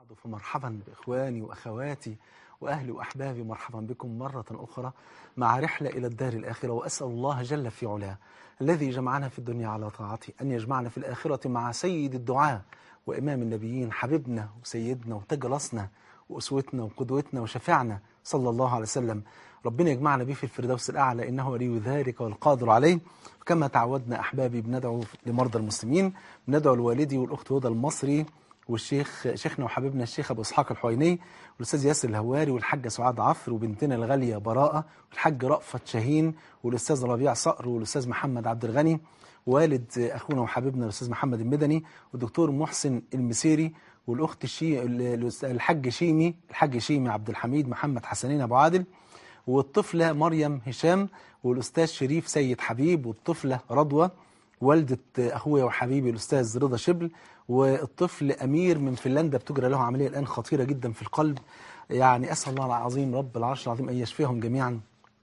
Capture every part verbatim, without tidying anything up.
بعد فمرحبا بإخواني وأخواتي وأهلي وأحبابي، مرحبا بكم مرة أخرى مع رحلة إلى الدار الآخرة. وأسأل الله جل في علاه الذي جمعنا في الدنيا على طاعته أن يجمعنا في الآخرة مع سيد الدعاء وإمام النبيين، حبيبنا وسيدنا وتاج راسنا وأسوتنا وقدوتنا وشفيعنا صلى الله عليه وسلم. ربنا يجمعنا به في الفردوس الأعلى، إنه ولي ذلك والقادر عليه. كما تعودنا أحبابي بندعو لمرضى المسلمين، بندعو لوالدي والأخت هدى المصري والشيخ شيخنا وحبيبنا الشيخ أبو إسحاق الحويني والأستاذ ياسر الهواري والحاجة سعاد عفر وبنتنا الغالية براءة والحاج رأفت شاهين والأستاذ ربيع صقر والأستاذ محمد عبد الغني، والد أخونا وحبيبنا الأستاذ محمد المدني والدكتور محسن المسيري والأخت الشي الحاج شيمي الحاج شيمي عبد الحميد محمد حسنين أبو عادل، والطفلة مريم هشام والأستاذ شريف سيد حبيب، والطفلة رضوى والدة أخويا وحبيبي الأستاذ رضا شبل، والطفل أمير من فنلندا بتجرى له عملية الآن خطيرة جدا في القلب. يعني أسأل الله العظيم رب العرش العظيم أن يشفيهم جميعا.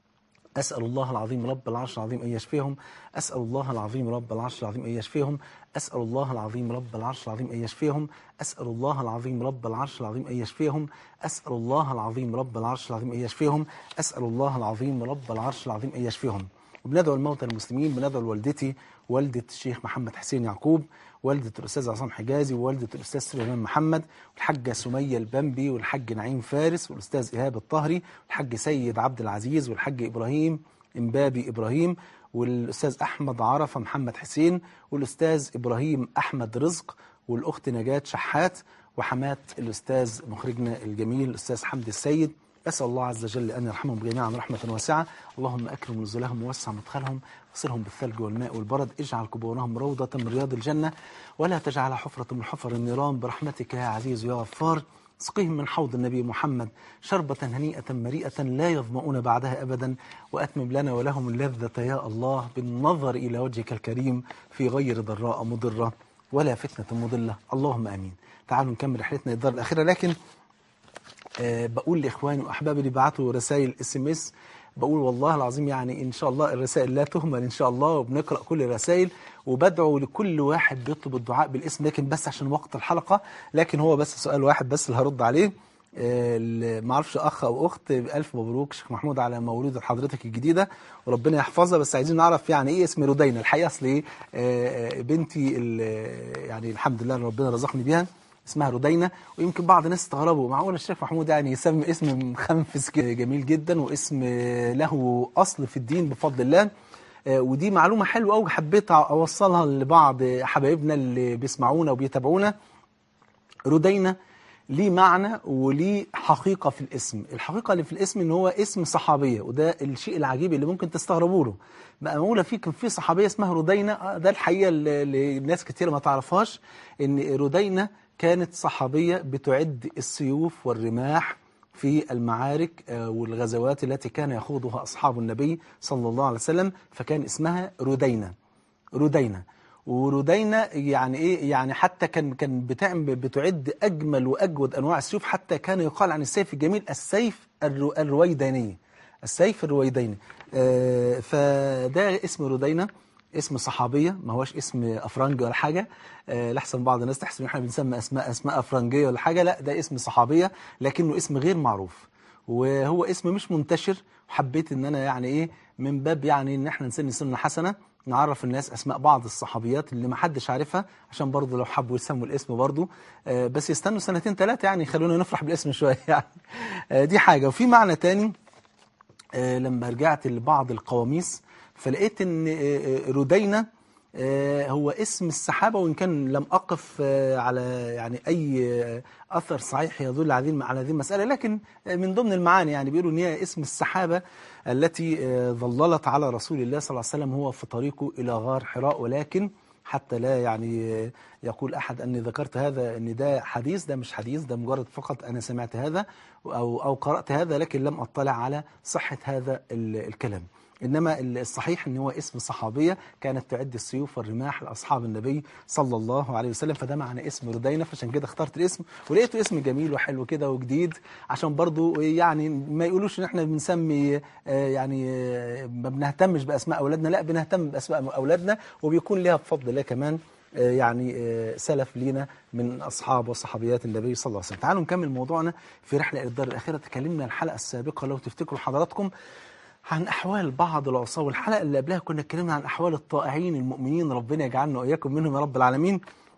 أسأل الله العظيم رب العرش العظيم أن يشفيهم. أسأل الله العظيم رب العرش العظيم أن يشفيهم. أسأل الله العظيم رب العرش العظيم أن يشفيهم. أسأل الله العظيم رب العرش العظيم أن يشفيهم. أسأل الله العظيم رب العرش العظيم أن يشفيهم. أسأل الله العظيم رب العرش العظيم أن يشفيهم. وبندعو الموتى المسلمين، بندعو لوالدتي والدة الشيخ محمد حسين يعقوب، والدة الأستاذ عصام حجازي، ووالدة الأستاذ سليمان محمد، والحاجة سمية البنبي، والحاج نعيم فارس، والأستاذ إيهاب الطهري، والحاج سيد عبد العزيز، والحاج إبراهيم إمبابي إبراهيم، والأستاذ أحمد عرفة محمد حسين، والأستاذ إبراهيم أحمد رزق، والأخت نجاة شحات، وحمات الأستاذ مخرجنا الجميل الأستاذ حمد السيد. أسأل الله عز وجل أن يرحمهم جميعا رحمة واسعة. اللهم أكرم نزلهم ووسع مدخلهم، وصلهم بالثلج والماء والبرد، اجعل قبورهم روضة من رياض الجنة، ولا تجعل حفرة من حفر النيران، برحمتك يا عزيز يا غفار. اسقهم من حوض النبي محمد شربة هنيئة مريئة لا يظمؤون بعدها أبدا، وأتمم لنا ولهم اللذة يا الله بالنظر إلى وجهك الكريم في غير ضراء مضرة ولا فتنة مضلة، اللهم آمين. تعالوا نكمل رحلتنا الدار الأخيرة، لكن أه بقول لإخواني وأحبابي اللي بعتوا رسائل اس ام اس، بقول والله العظيم يعني إن شاء الله الرسائل لا تهمل إن شاء الله، وبنقرأ كل الرسائل، وبدعو لكل واحد بيطلب الدعاء بالاسم، لكن بس عشان وقت الحلقة، لكن هو بس سؤال واحد بس اللي هرد عليه. أه ما اعرفش أخ أو أخت، ألف مبروك شيخ محمود على مولود حضرتك الجديدة وربنا يحفظها، بس عايزين نعرف يعني إيه اسم رودينا. الحقيقة أصل إيه أه بنتي يعني الحمد لله ربنا رزقني بيها اسمها رودينا، ويمكن بعض الناس استغربوا معقول الشيخ محمود يعني يسمي اسم مخنفس جميل جدا واسم له أصل في الدين بفضل الله. ودي معلومة حلوة أوي حبيت أوصلها لبعض حبايبنا اللي بيسمعونا وبيتابعونا. رودينا ليه معنى وليه حقيقة في الاسم. الحقيقة اللي في الاسم إن هو اسم صحابية، وده الشيء العجيب اللي ممكن تستغربوا له. بقى معقولة في كان في صحابية اسمها رودينا؟ ده الحقيقة اللي الناس كتير ما تعرفهاش، إن رودينا كانت صحابية بتعد السيوف والرماح في المعارك والغزوات التي كان يخوضها أصحاب النبي صلى الله عليه وسلم، فكان اسمها رودينا. رودينا ورودينا يعني إيه؟ يعني حتى كان كان بتعمل بتعد أجمل وأجود أنواع السيوف، حتى كان يقال عن السيف الجميل السيف الرو الرويداني، السيف الرويداني. آه فده اسم رودينا، اسم صحابية، ما هوش اسم أفرنجي ولا حاجة. أه لحسن بعض الناس تحسب ان احنا بنسمى اسماء اسماء أفرنجية ولا حاجة، لا ده اسم صحابية، لكنه اسم غير معروف وهو اسم مش منتشر. حبيت ان انا يعني ايه من باب يعني ان احنا نسن سنة حسنة نعرف الناس اسماء بعض الصحابيات اللي ما حدش عارفها، عشان برضه لو حبوا يسموا الاسم برضه أه بس يستنوا سنتين ثلاثة يعني خلونا نفرح بالاسم شوية يعني. أه دي حاجة. وفي معنى تاني أه لما رجعت لبعض القواميس فلقيت ان رودينا هو اسم السحابة، وإن كان لم أقف على يعني أي أثر صحيح يدل على هذه المسألة، لكن من ضمن المعاني يعني بيقولوا إن هي اسم السحابة التي ظللت على رسول الله صلى الله عليه وسلم هو في طريقه إلى غار حراء. ولكن حتى لا يعني يقول أحد أني ذكرت هذا أن ده حديث، ده مش حديث، ده مجرد فقط أنا سمعت هذا أو أو قرأت هذا، لكن لم أطلع على صحة هذا الكلام. إنما الصحيح أن هو اسم صحابية كانت تعد السيوف والرماح لأصحاب النبي صلى الله عليه وسلم، فده معنى اسم رودينا، فعشان كده اخترت الاسم ولقيته اسم جميل وحلو كده وجديد، عشان برضو يعني ما يقولوش ان احنا بنسمي يعني ما بنهتمش بأسماء أولادنا، لا بنهتم بأسماء أولادنا، وبيكون لها بفضل الله كمان يعني سلف لينا من أصحاب وصحابيات النبي صلى الله عليه وسلم. تعالوا نكمل موضوعنا في رحلة إلى الدار الآخرة. تكلمنا الحلقة السابقة لو تفتكروا حضراتكم عن أحوال بعض العصاة، والحلقة اللي قبلها كنا اتكلمنا عن أحوال الطائعين المؤمنين، ربنا يجعلنا وإياكم منهم يا رب العالمين.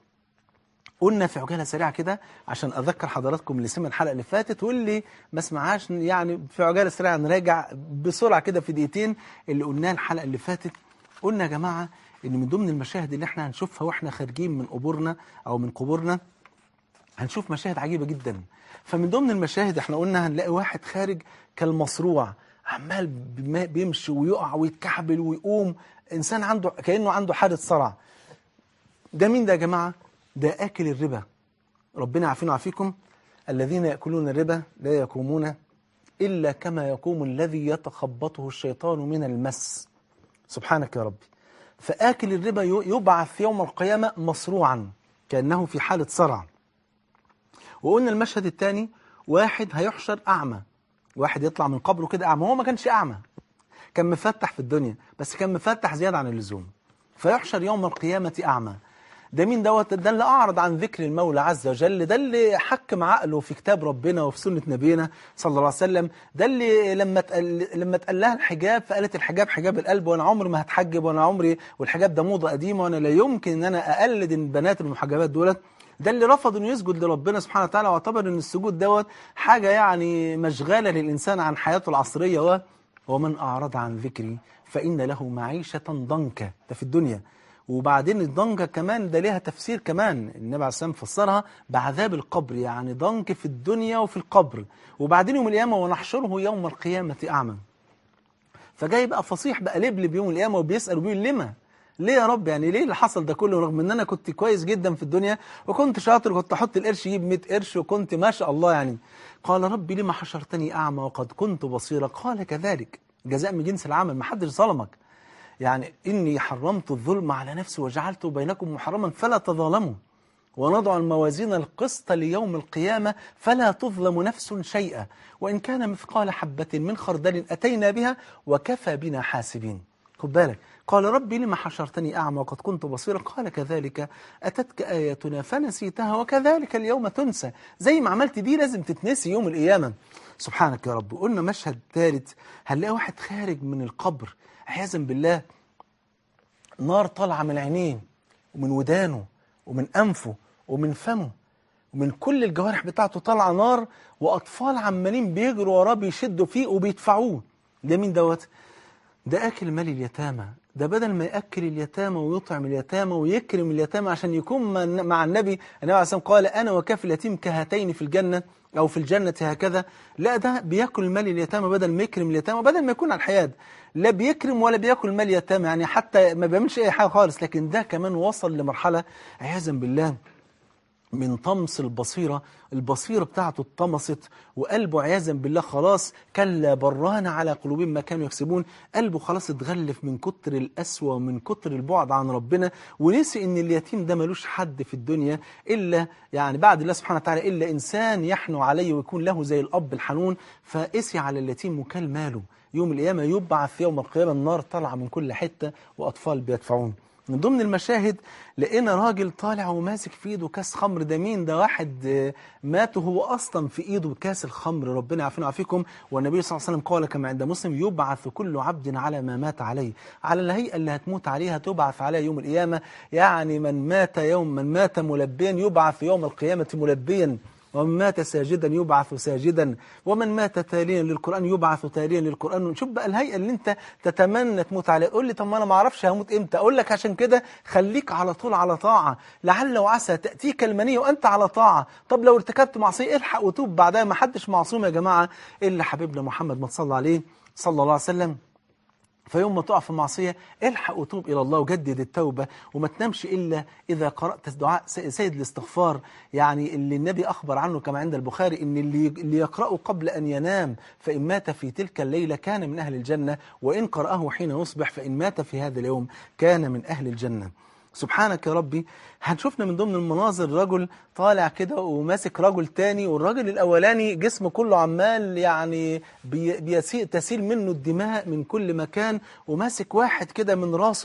قلنا في عجالة سريعة كده عشان أذكر حضراتكم اللي سمع الحلقة اللي فاتت واللي ما سمعهاش، يعني في عجالة سريعة نراجع بسرعة كده في دقيقتين اللي قلناه الحلقة اللي فاتت. قلنا يا جماعة إن من ضمن المشاهد اللي احنا هنشوفها واحنا خارجين من قبورنا أو من قبورنا هنشوف مشاهد عجيبة جدا. فمن ضمن المشاهد احنا قلنا هنلاقي واحد خارج كالمصروع، عمال بيمشي ويقع ويتكعبل ويقوم، إنسان عنده كأنه عنده حالة صرع. ده مين ده يا جماعة؟ ده آكل الربا. ربنا عافينا وعافيكم. الذين يأكلون الربا لا يقومون إلا كما يقوم الذي يتخبطه الشيطان من المس. سبحانك يا ربي. فآكل الربا يبعث يوم القيامة مصروعا كأنه في حالة صرع. وقلنا المشهد الثاني واحد هيحشر أعمى، واحد يطلع من قبره كده أعمى، هو ما كانش أعمى، كان مفتح في الدنيا بس كان مفتح زيادة عن اللزوم، فيحشر يوم القيامة أعمى. ده مين دوت؟ ده اللي أعرض عن ذكر المولى عز وجل، ده اللي حكم عقله في كتاب ربنا وفي سنة نبينا صلى الله عليه وسلم، ده اللي لما تقل لما تقال لها الحجاب فقالت الحجاب حجاب القلب، وأنا عمري ما هتحجب، وأنا عمري والحجاب ده موضة قديمة وأنا لا يمكن أن أنا أقلد البنات المحجبات دولت. ده اللي رفض انه يسجد لربنا سبحانه وتعالى واعتبر ان السجود دوت حاجة يعني مشغالة للإنسان عن حياته العصرية. و ومن أعرض عن ذكري فإن له معيشة ضنكا، ده في الدنيا. وبعدين الضنكة كمان ده ليها تفسير كمان، النبي عليه الصلاة والسلام فسرها بعذاب القبر، يعني ضنك في الدنيا وفي القبر. وبعدين يوم القيامة ونحشره يوم القيامة أعمى. فجاي بقى فصيح بقى لبلب يوم القيامة وبيسأل وبيقول لما ليه يا رب؟ يعني ليه اللي حصل ده كله رغم ان انا كنت كويس جدا في الدنيا وكنت شاطر وكنت احط القرش يجيب مئة قرش وكنت ما شاء الله يعني. قال ربي لما حشرتني اعمى وقد كنت بصيرا؟ قال كذلك جزاء من جنس العمل، ما حدش ظلمك، يعني اني حرمت الظلم على نفسي وجعلته بينكم محرما فلا تظالموا ونضع الموازين القسط ليوم القيامة فلا تظلم نفس شيئا وإن كان مثقال حبة من خردل أتينا بها وكفى بنا حاسبين. خد بالك، قال ربي لما حشرتني أعمى وقد كنت بصيرا؟ قال كذلك أتتك آياتنا فنسيتها وكذلك اليوم تنسى. زي ما عملت دي لازم تتنسي يوم القيامة. سبحانك يا رب. قلنا مشهد ثالث، هنلاقي واحد خارج من القبر عياذا بالله، نار طالعة من عينيه ومن ودانه ومن أنفه ومن فمه ومن كل الجوارح بتاعته طالعة نار، وأطفال عمالين بيجروا وراه بيشدوا فيه وبيدفعوه. ده مين دوت؟ ده أكل مال اليتامى. ده بدل ما يأكل اليتامى ويطعم اليتامى ويكرم اليتامى عشان يكون مع النبي، النبي عليه الصلاة والسلام قال أنا وكافل اليتيم كهاتين في الجنة أو في الجنة هكذا. لا، ده بيأكل مال اليتامى بدل ما يكرم اليتامى، بدل ما يكون على الحياد لا بيكرم ولا بيأكل مال اليتامى، يعني حتى ما بيعملش أي حاجة خالص. لكن ده كمان وصل لمرحلة عياذا بالله من طمس البصيرة، البصيرة بتاعته اتطمست وقلبه عياذا بالله خلاص كلا بران على قلوبهم ما كانوا يكسبون. قلبه خلاص اتغلف من كتر القسوة ومن كتر البعد عن ربنا، ونسي ان اليتيم ده ملوش حد في الدنيا إلا يعني بعد الله سبحانه وتعالى إلا إنسان يحنو عليه ويكون له زي الأب الحنون. فقسي على اليتيم وكل ماله. يوم القيامة يبعث يوم القيامة النار طالعة من كل حتة وأطفال بيدفعون. من ضمن المشاهد لقينا راجل طالع وماسك في ايده كاس خمر. ده مين ده؟ واحد مات وهو اصلا في ايده كاس الخمر، ربنا يعافينا ويعافيكم. والنبي صلى الله عليه وسلم قال كما عند مسلم يبعث كل عبد على ما مات عليه، على الهيئه اللي هتموت عليها تبعث عليها يوم القيامه. يعني من مات يوم من مات ملبيا يبعث يوم القيامه ملبيا، ومن مات ساجدا يبعث ساجدا، ومن مات تاليا للقرآن يبعث تاليا للقرآن. شوف بقى الهيئة اللي انت تتمنى تموت عليها. قول لي طب ما انا ما اعرفش هموت امتى؟ اقول لك عشان كده خليك على طول على طاعة، لعل وعسى تأتيك المنية وانت على طاعة. طب لو ارتكبت معصية الحق وتوب بعدها، ما حدش معصوم يا جماعة الا حبيبنا محمد ما صلى عليه صلى الله عليه وسلم. فيوم ما تقع في معصية الحق وتوب إلى الله وجدد التوبة، وما تنامش إلا إذا قرأت دعاء سيد الاستغفار، يعني اللي النبي أخبر عنه كما عند البخاري إن اللي, اللي يقرأه قبل أن ينام فإن مات في تلك الليلة كان من أهل الجنة، وإن قرأه حين يصبح فإن مات في هذا اليوم كان من أهل الجنة. سبحانك يا ربي. هنشوفنا من ضمن المناظر رجل طالع كده وماسك رجل تاني، والراجل الأولاني جسمه كله عمال يعني بيسيل تسيل منه الدماء من كل مكان، وماسك واحد كده من راسه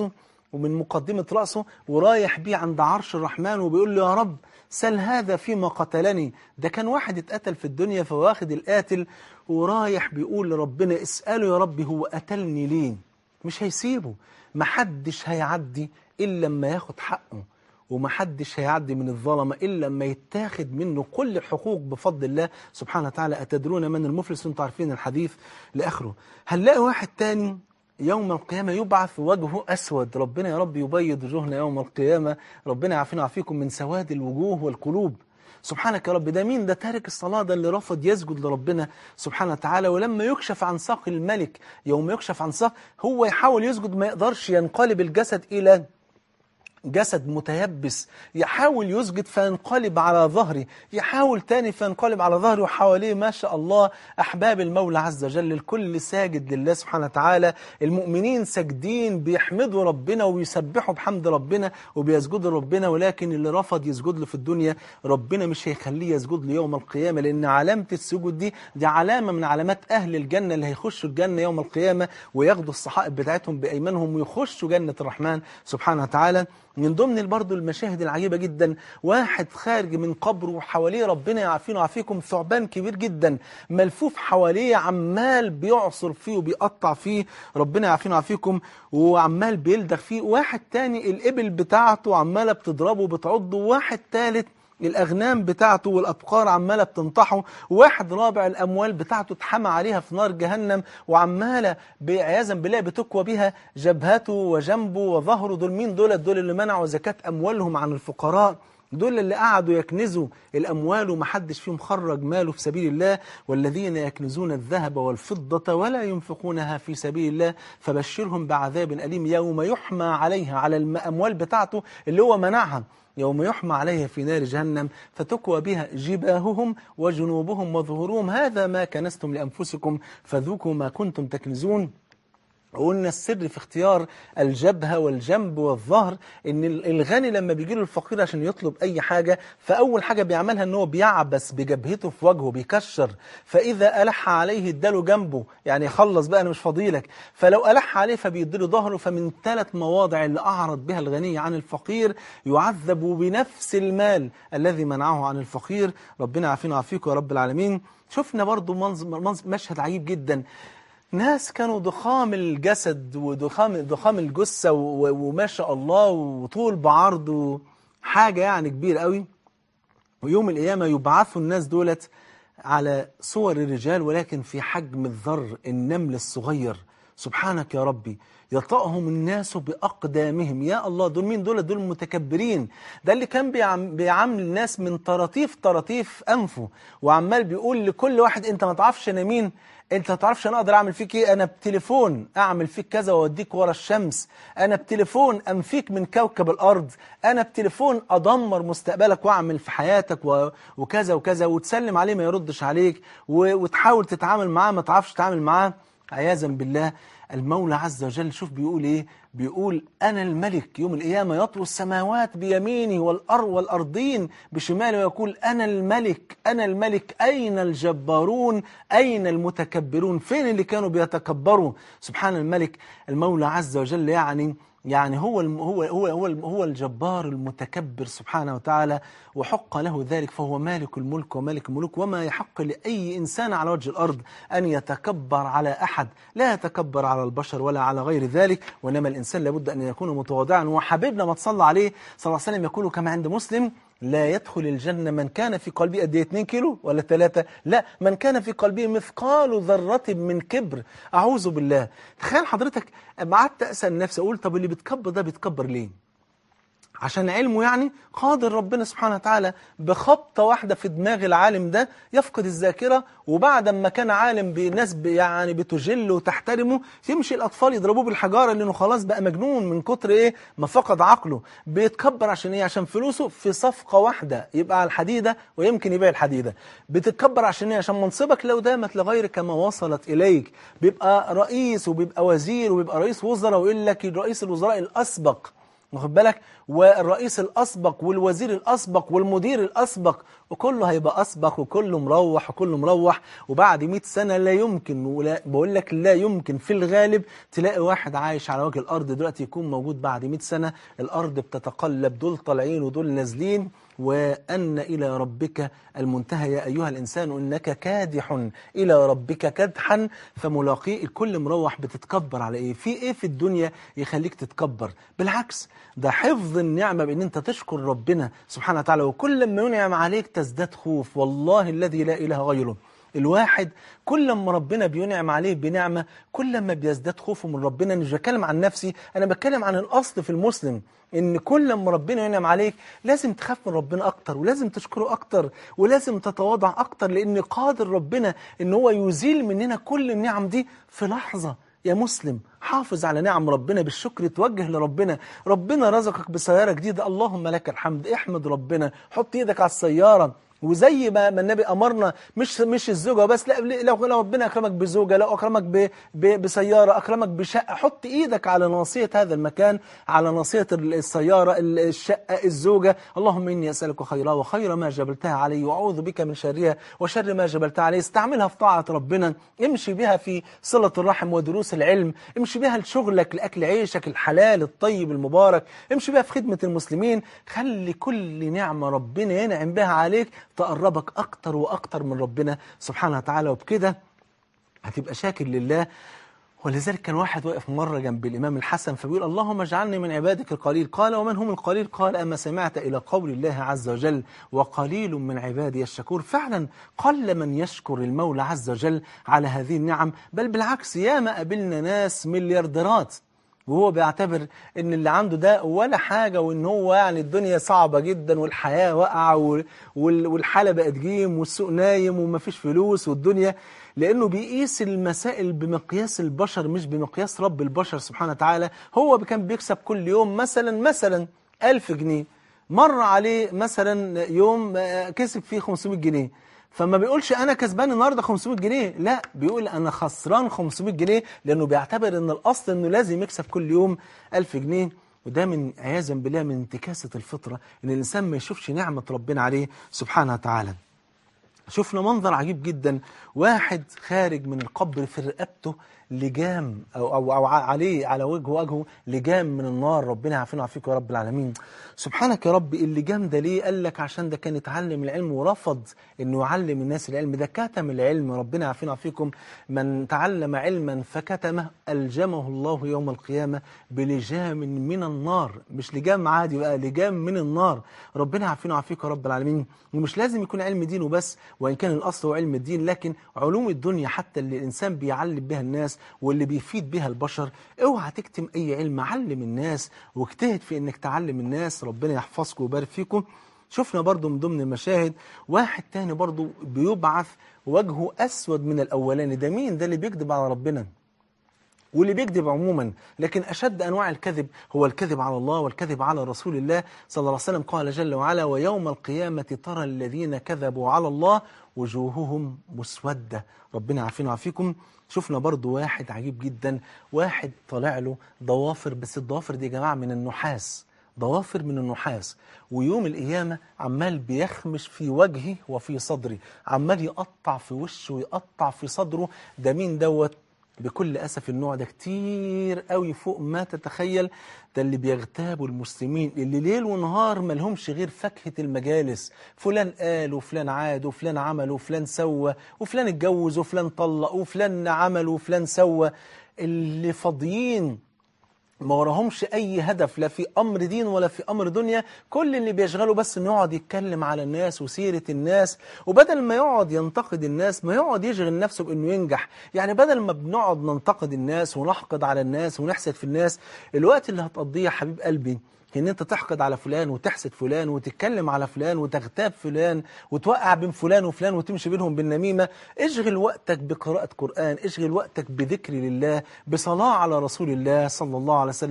ومن مقدمة رأسه ورايح بيه عند عرش الرحمن وبيقول له يا رب سل هذا فيما قتلني. ده كان واحد اتقتل في الدنيا فواخد القاتل ورايح بيقول لربنا اسأله يا رب هو قتلني ليه. مش هيسيبه، محدش هيعدي إلا لما ياخد حقه، ومحدش هيعدي من الظلمة إلا لما يتاخد منه كل الحقوق بفضل الله سبحانه وتعالى. أتدرون من المفلس؟ انتم عارفين الحديث لآخره. هنلاقي واحد تاني يوم القيامة يبعث وجهه أسود. ربنا يا رب يبيض وجوهنا يوم القيامة، ربنا يعافينا ويعافيكم من سواد الوجوه والقلوب. سبحانك يا رب، ده مين؟ ده تارك الصلاة، ده اللي رفض يسجد لربنا سبحانه وتعالى. ولما يكشف عن ساق الملك، يوم يكشف عن ساق، هو يحاول يسجد ما يقدرش، ينقلب الجسد إلى جسد متيبس، يحاول يسجد فينقلب على ظهري، يحاول تاني فينقلب على ظهري، وحواليه ما شاء الله أحباب المولى عز وجل، الكل ساجد لله سبحانه وتعالى، المؤمنين ساجدين بيحمدوا ربنا ويسبحوا بحمد ربنا وبيسجدوا ربنا. ولكن اللي رفض يسجد له في الدنيا ربنا مش هيخليه يسجد له يوم القيامة، لأن علامة السجود دي دي علامة من علامات أهل الجنة اللي هيخشوا الجنة يوم القيامة وياخدوا الصحائف بتاعتهم بأيمانهم ويخشوا جنة الرحمن سبحانه وتعالى. من ضمن برضو المشاهد العجيبة جدا، واحد خارج من قبره وحواليه ربنا يعافينا ويعافيكم ثعبان كبير جدا ملفوف حواليه، عمال بيعصر فيه وبيقطع فيه، ربنا يعافينا ويعافيكم، وعمال بيلدغ فيه. واحد تاني الإبل بتاعته عمالة بتضربه وبتعضه، واحد ثالث الأغنام بتاعته والأبقار عمالة بتنطحه، واحد رابع الأموال بتاعته اتحمى عليها في نار جهنم وعمالة عياذا بالله بتكوى بها جبهته وجنبه وظهره. دول مين دول؟ دول اللي منعوا زكاة أموالهم عن الفقراء، دول اللي قعدوا يكنزوا الأموال ومحدش فيهم خرج ماله في سبيل الله. والذين يكنزون الذهب والفضة ولا ينفقونها في سبيل الله فبشرهم بعذاب أليم يوم يحمى عليها، على الأموال بتاعته اللي هو منعها، يوم يحمى عليها في نار جهنم فتكوى بها جباههم وجنوبهم وظهورهم هذا ما كنستم لأنفسكم فذوقوا ما كنتم تكنزون. وقلنا السر في اختيار الجبهة والجنب والظهر ان الغني لما بيجي له الفقير عشان يطلب اي حاجة، فاول حاجة بيعملها ان هو بيعبس بجبهته في وجهه بيكشر، فاذا ألح عليه اداله جنبه، يعني خلص بقى انا مش فاضيلك. فلو ألح عليه فبيديله ظهره. فمن ثلاث مواضع اللي اعرض بها الغني عن الفقير يعذب بنفس المال الذي منعه عن الفقير. ربنا يعافينا ويعافيكم يا رب العالمين. شفنا برضو منظر منظر مشهد عجيب جدا، ناس كانوا ضخام الجسد وضخام ضخام الجثة وما شاء الله وطول بعرض حاجة يعني كبير قوي، ويوم القيامة يبعثوا الناس دولت على صور الرجال ولكن في حجم الذر، النمل الصغير. سبحانك يا ربي، يطأهم الناس بأقدامهم. يا الله، دول مين دول؟ دول المتكبرين. ده اللي كان بيعم بيعامل الناس من طراطيف طراطيف أنفه، وعمال بيقول لكل واحد أنت ما تعرفش أنا مين، انت ما تعرفش انا اقدر اعمل فيك ايه، انا بتليفون اعمل فيك كذا واوديك ورا الشمس، انا بتليفون انفيك من كوكب الارض، انا بتليفون ادمر مستقبلك واعمل في حياتك وكذا وكذا، وتسلم عليه ما يردش عليك وتحاول تتعامل معاه ما تعرفش تتعامل معاه عياذا بالله. المولى عز وجل شوف بيقول ايه، بيقول أنا الملك. يوم القيامة يطوي السماوات بيمينه والأرض والأرضين بشماله ويقول أنا الملك أنا الملك، أين الجبارون أين المتكبرون؟ فين اللي كانوا بيتكبروا؟ سبحان الملك المولى عز وجل، يعني يعني هو هو هو هو هو الجبار المتكبر سبحانه وتعالى، وحق له ذلك، فهو مالك الملك ومالك الملوك. وما يحق لأي إنسان على وجه الأرض أن يتكبر على أحد، لا يتكبر على البشر ولا على غير ذلك، وإنما الإنسان لابد أن يكون متواضعا. وحبيبنا ما تصلى عليه صلى الله عليه وسلم يقول كما عند مسلم: لا يدخل الجنة من كان في قلبه قد ايه اتنين كيلو ولا ثلاثة، لا، من كان في قلبه مثقال ذرة من كبر. أعوذ بالله. تخيل حضرتك، قعدت أسأل نفسي أقول طب اللي بيتكبر ده بيتكبر ليه؟ عشان علمه يعني قادر ربنا سبحانه وتعالى بخبطة واحدة في دماغ العالم ده يفقد الذاكرة، وبعد ما كان عالم بناس يعني بتجله وتحترمه يمشي الأطفال يضربوه بالحجارة لأنه خلاص بقى مجنون من كتر إيه ما فقد عقله. بيتكبر عشان إيه؟ عشان فلوسه في صفقة واحدة يبقى على الحديدة ويمكن يبيع الحديدة. بتتكبر عشان إيه؟ عشان منصبك لو دامت لغيرك ما وصلت إليك. بيبقى رئيس وبيبقى وزير وبيبقى رئيس وزراء ويقول لك رئيس الوزراء الأسبق واخد بالك، والرئيس الأسبق والوزير الأسبق والمدير الأسبق، وكله هيبقى أسبق وكله مروح وكله مروح. وبعد مئة سنة لا يمكن، ولا بقول لك لا يمكن في الغالب تلاقي واحد عايش على وجه الأرض دلوقتي يكون موجود بعد مئة سنة. الأرض بتتقلب، دول طالعين ودول نازلين. وأن إلى ربك المنتهى يا أيها الإنسان إنك كادح إلى ربك كدحا فملاقيه. الكل مروح، بتتكبر على إيه؟ في إيه في الدنيا يخليك تتكبر؟ بالعكس، ده حفظ النعمة بأن أنت تشكر ربنا سبحانه وتعالى. وكل ما ينعم عليك تزداد خوف، والله الذي لا إله غيره. الواحد كل ما ربنا بينعم عليه بنعمة كل ما بيزداد خوفه من ربنا. مش بتكلم عن نفسي، أنا بتكلم عن الأصل في المسلم، إن كل ما ربنا ينعم عليك لازم تخاف من ربنا أكتر، ولازم تشكره أكتر، ولازم تتواضع أكتر، لأن قادر ربنا إن هو يزيل مننا كل النعم دي في لحظة. يا مسلم، حافظ على نعم ربنا بالشكر، توجه لربنا. ربنا رزقك بسيارة جديدة، اللهم لك الحمد، احمد ربنا، حط ايدك على السيارة. وزي ما النبي امرنا، مش مش الزوجه بس، لا، لو لو ربنا اكرمك بزوجه، لو اكرمك ب ب بسياره، اكرمك بشقه، حط ايدك على ناصيه هذا المكان، على ناصيه السياره، الشقه، الزوجه. اللهم اني اسالك خيرها وخير ما جبلتها عليه، واعوذ بك من شرها وشر ما جبلتها عليه. استعملها في طاعه ربنا، امشي بها في صله الرحم ودروس العلم، امشي بها لشغلك، لاكل عيشك الحلال الطيب المبارك، امشي بها في خدمه المسلمين. خلي كل نعمه ربنا ينعم بها عليك تقربك أكتر وأكتر من ربنا سبحانه وتعالى، وبكده هتبقى شاكر لله. ولذلك كان واحد واقف مرة جنب الإمام الحسن فبيقول اللهم اجعلني من عبادك القليل. قال ومن هم القليل؟ قال أما سمعت إلى قول الله عز وجل وقليل من عبادي الشكور. فعلا قل من يشكر المولى عز وجل على هذه النعم، بل بالعكس ياما قابلنا ناس مليارديرات وهو بيعتبر ان اللي عنده ده ولا حاجة، وان هو يعني الدنيا صعبة جدا والحياة واقعة والحالة بقت جيم والسوق نايم ومفيش فلوس والدنيا، لانه بيقيس المسائل بمقياس البشر مش بمقياس رب البشر سبحانه وتعالى. هو كان بيكسب كل يوم مثلا مثلا ألف جنيه، مر عليه مثلا يوم كسب فيه خمسمائة جنيه، فما بيقولش أنا كسبان النهاردة خمسمائة جنيه، لا، بيقول أنا خسران خمسمائة جنيه، لأنه بيعتبر أن الأصل أنه لازم يكسب كل يوم ألف جنيه. وده من عياذا بالله من انتكاسة الفطرة، أن الإنسان ما يشوفش نعمة ربنا عليه سبحانه وتعالى. شفنا منظر عجيب جدا، واحد خارج من القبر في رقبته لجام أو, أو, أو عليه على وجهه وجهه لجام من النار. ربنا يعافينا ويعافيك يا رب العالمين. سبحانك يا رب. اللجام ده ليه؟ قال لك عشان ده كان يتعلم العلم ورفض انه يعلم الناس العلم، ده كتم العلم. ربنا يعافينا ويعافيكم. من تعلم علما فكتمه ألجمه الله يوم القيامة بلجام من النار. مش لجام عادي بقى، لجام من النار. ربنا يعافينا ويعافيك يا رب العالمين. ومش لازم يكون علم دين وبس، وإن كان الأصل هو علم الدين، لكن علوم الدنيا حتى اللي الإنسان بيعلم بها الناس واللي بيفيد بها البشر. اوعى تكتم أي علم، علم الناس واجتهد في إنك تعلم الناس. ربنا يحفظكم ويبارك فيكم. شفنا برضو من ضمن المشاهد واحد تاني برضو بيبعث وجهه أسود من الأولاني. ده مين؟ ده اللي بيكذب على ربنا واللي بيكذب عموما، لكن أشد أنواع الكذب هو الكذب على الله والكذب على رسول الله صلى الله عليه وسلم. قال جل وعلا ويوم القيامة ترى الذين كذبوا على الله وجوههم مسودة. ربنا يعافينا ويعافيكم. شفنا برضو واحد عجيب جدا، واحد طالع له ضوافر، بس الضوافر دي يا جماعة من النحاس، ضوافر من النحاس، ويوم القيامة عمال بيخمش في وجهه وفي صدري، عمال يقطع في وشه ويقطع في صدره. ده مين دوت؟ بكل أسف النوع ده كتير قوي فوق ما تتخيل. ده اللي بيغتابوا المسلمين، اللي ليل ونهار ما لهمش غير فاكهة المجالس. فلان قال وفلان عاد وفلان عمل وفلان سوى وفلان اتجوز وفلان طلق وفلان عمل وفلان سوى. اللي فاضيين ما وراهمش أي هدف، لا في أمر دين ولا في أمر دنيا. كل اللي بيشغله بس إنه يقعد يتكلم على الناس وسيرة الناس، وبدل ما يقعد ينتقد الناس ما يقعد يشغل نفسه بإنه ينجح. يعني بدل ما بنقعد ننتقد الناس ونحقد على الناس ونحسد في الناس، الوقت اللي هتقضيه يا حبيب قلبي ان انت تحقد على فلان وتحسد فلان وتتكلم على فلان وتغتاب فلان وتوقع بين فلان وفلان وتمشي بينهم بالنميمة. اشغل وقتك بقراءة قرآن، اشغل وقتك بذكر لله، بصلاة على رسول الله صلى الله عليه وسلم.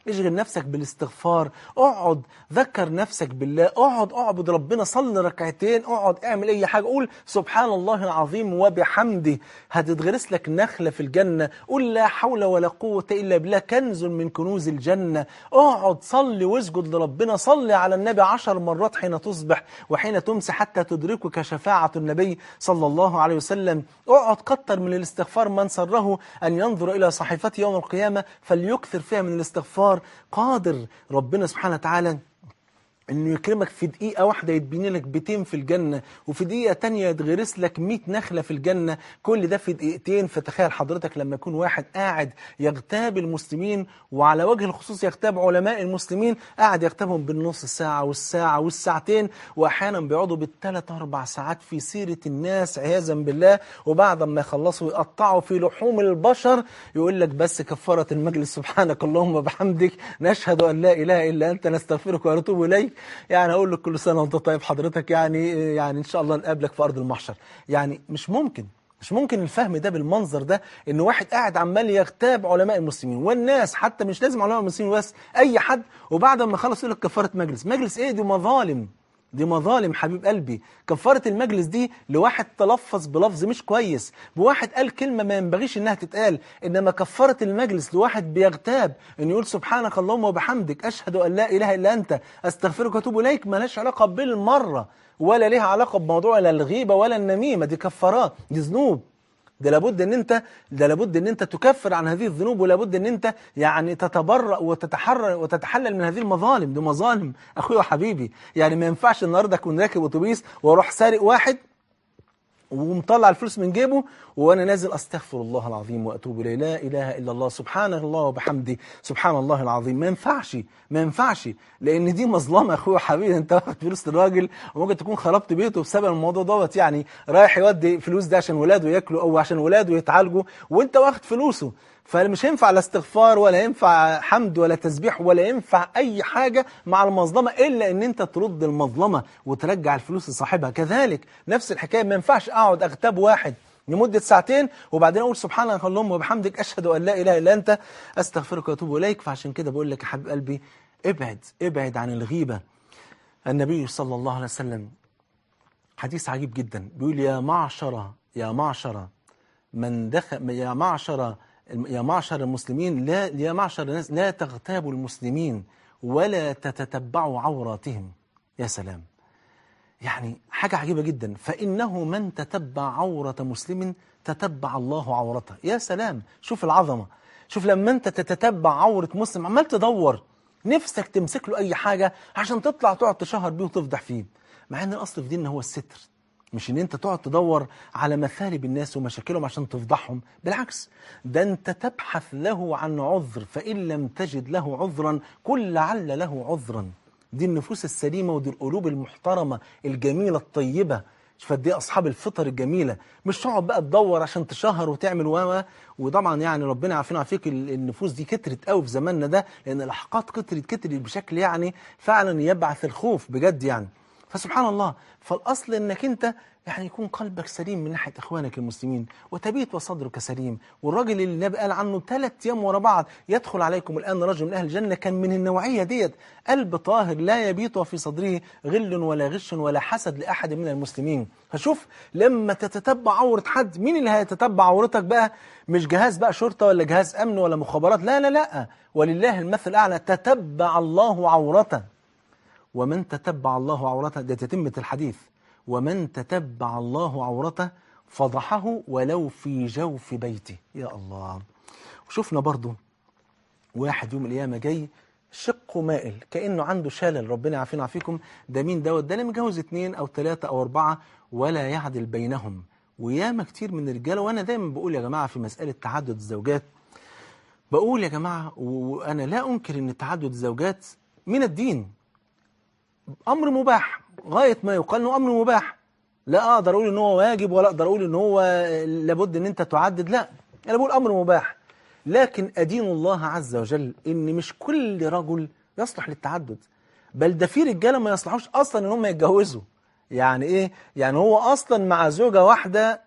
اشغل نفسك بالاستغفار، اقعد ذكر نفسك بالله، اقعد اعبد ربنا، صلي ركعتين، اقعد اعمل اي حاجة، قول سبحان الله العظيم وبحمده، هتتغرس لك نخلة في الجنة. قول لا حول ولا قوة إلا بالله، كنز من كنوز الجنة. اقعد صلي واسجد لربنا، صلي على النبي عشر مرات حين تصبح وحين تمسي حتى تدركك شفاعة النبي صلى الله عليه وسلم. اقعد كتر من الاستغفار، من سره أن ينظر إلى صحيفته يوم القيامة فليكثر فيها من الاستغفار. قادر ربنا سبحانه وتعالى انه يكرمك في دقيقة واحدة يتبني لك بيتين في الجنة، وفي دقيقة تانية يتغرس لك مئة نخلة في الجنة، كل ده في دقيقتين. فتخيل حضرتك لما يكون واحد قاعد يغتاب المسلمين، وعلى وجه الخصوص يغتاب علماء المسلمين، قاعد يغتابهم بالنص ساعة والساعة والساعتين، واحيانا بيقعدوا بالثلاث اربع ساعات في سيرة الناس عياذا بالله، وبعد ما يخلصوا يقطعوا في لحوم البشر، يقول لك بس كفارة المجلس سبحانك اللهم وبحمدك نشهد ان لا اله الا انت نستغفرك ونتوب اليك. يعني اقول لك كل سنه وانت طيب حضرتك، يعني يعني ان شاء الله نقابلك في ارض المحشر. يعني مش ممكن مش ممكن الفهم ده بالمنظر ده، ان واحد قاعد عمال يغتاب علماء المسلمين والناس، حتى مش لازم علماء المسلمين بس، اي حد، وبعد ما خلص يقول لك كفاره مجلس. مجلس ايه؟ دي مظالم، دي مظالم حبيب قلبي. كفارة المجلس دي لواحد تلفظ بلفظ مش كويس، بواحد قال كلمة ما ينبغيش انها تتقال. انما كفارة المجلس لواحد بيغتاب انه يقول سبحانك اللهم وبحمدك اشهد ان لا اله الا انت استغفرك واتوب اليك، مالهاش علاقة بالمرة ولا ليها علاقة بموضوع لا الغيبة ولا النميمة، دي كفارات، دي ذنوب. ده لابد ان انت ده لابد ان انت تكفر عن هذه الذنوب، ولابد ان انت يعني تتبرأ وتتحرر وتتحلل من هذه المظالم. دي مظالم اخويا وحبيبي. يعني ما ينفعش النهارده اكون راكب اتوبيس واروح سارق واحد ومطلع الفلوس من جيبه وانا نازل استغفر الله العظيم واتوب اليه، لا اله الا الله سبحان الله وبحمده سبحان الله العظيم. ما ينفعش ما ينفعش لان دي مظلمه اخويا وحبيبي. انت واخد فلوس الراجل وممكن تكون خربت بيته بسبب الموضوع دوت، يعني رايح يودي فلوس ده عشان ولاده ياكلوا او عشان ولاده يتعالجوا وانت واخد فلوسه. فمش ينفع لا استغفار ولا ينفع حمد ولا تسبيح ولا ينفع اي حاجه مع المظلمه الا ان انت ترد المظلمه وترجع الفلوس لصاحبها. كذلك نفس الحكايه، ما ينفعش اقعد اغتاب واحد لمده ساعتين وبعدين اقول سبحانك اللهم وبحمدك اشهد ان لا اله الا انت استغفرك واتوب اليك. فعشان كده بقول لك يا حبيب قلبي، ابعد ابعد عن الغيبه. النبي صلى الله عليه وسلم حديث عجيب جدا بيقول يا معشر يا معشر من دخل يا معشر يا معشر المسلمين، لا يا معشر الناس لا تغتابوا المسلمين ولا تتتبعوا عوراتهم. يا سلام، يعني حاجة عجيبة جدا. فإنه من تتبع عورة مسلم تتبع الله عورته. يا سلام، شوف العظمة. شوف لما أنت تتتبع عورة مسلم عمال تدور نفسك تمسك له أي حاجة عشان تطلع تقعد تشهر بيه وتفضح فيه، مع أن الأصل في ديننا هو الستر، مش ان انت تقعد تدور على مثالب الناس ومشاكلهم عشان تفضحهم. بالعكس، ده انت تبحث له عن عذر، فإن لم تجد له عذرا قل لعل له عذرا. دي النفوس السليمة ودي القلوب المحترمة الجميلة الطيبة. فدي أصحاب الفطر الجميلة. مش تقعد بقى تدور عشان تشهر وتعمل و وطبعا يعني ربنا يعافينا ويعافيك، النفوس دي كترت قوي في زماننا ده، لأن الإلحاقات كترت كترت بشكل يعني فعلا يبعث الخوف بجد يعني. فسبحان الله، فالأصل أنك أنت يعني يكون قلبك سليم من ناحية إخوانك المسلمين وتبيت وصدرك سليم. والراجل اللي النبي قال عنه ثلاث أيام ورا بعض يدخل عليكم الآن رجل من أهل الجنة كان من النوعية ديت، قلب طاهر لا يبيت في صدره غل ولا غش ولا حسد لأحد من المسلمين. فشوف لما تتتبع عورة حد، مين اللي هيتتبع عورتك بقى؟ مش جهاز بقى شرطة ولا جهاز أمن ولا مخابرات، لا لا لا، ولله المثل الأعلى، تتبع الله عورته. ومن تتبع الله عورته، ده تتمة الحديث، ومن تتبع الله عورته فضحه ولو في جوف بيته. يا الله. وشفنا برضو واحد يوم القيامة جاي شقه مائل كأنه عنده شلل، ربنا يعافينا ويعافيكم. ده مين دوت؟ ده اللي متجوز اتنين أو ثلاثة أو أربعة ولا يعدل بينهم. وياما كتير من الرجالة، وأنا دايما بقول يا جماعة في مسألة تعدد الزوجات، بقول يا جماعة وأنا لا أنكر أن تعدد الزوجات من الدين أمر مباح غاية ما يقال أنه أمر مباح. لا أقدر أقول أنه هو واجب ولا أقدر أقول أنه هو لابد أن أنت تعدد، لا، أنا بقول أمر مباح. لكن أدين الله عز وجل أن مش كل رجل يصلح للتعدد، بل ده في رجالة ما يصلحوش أصلا أن هم يتجوزوا. يعني إيه؟ يعني هو أصلا مع زوجة واحدة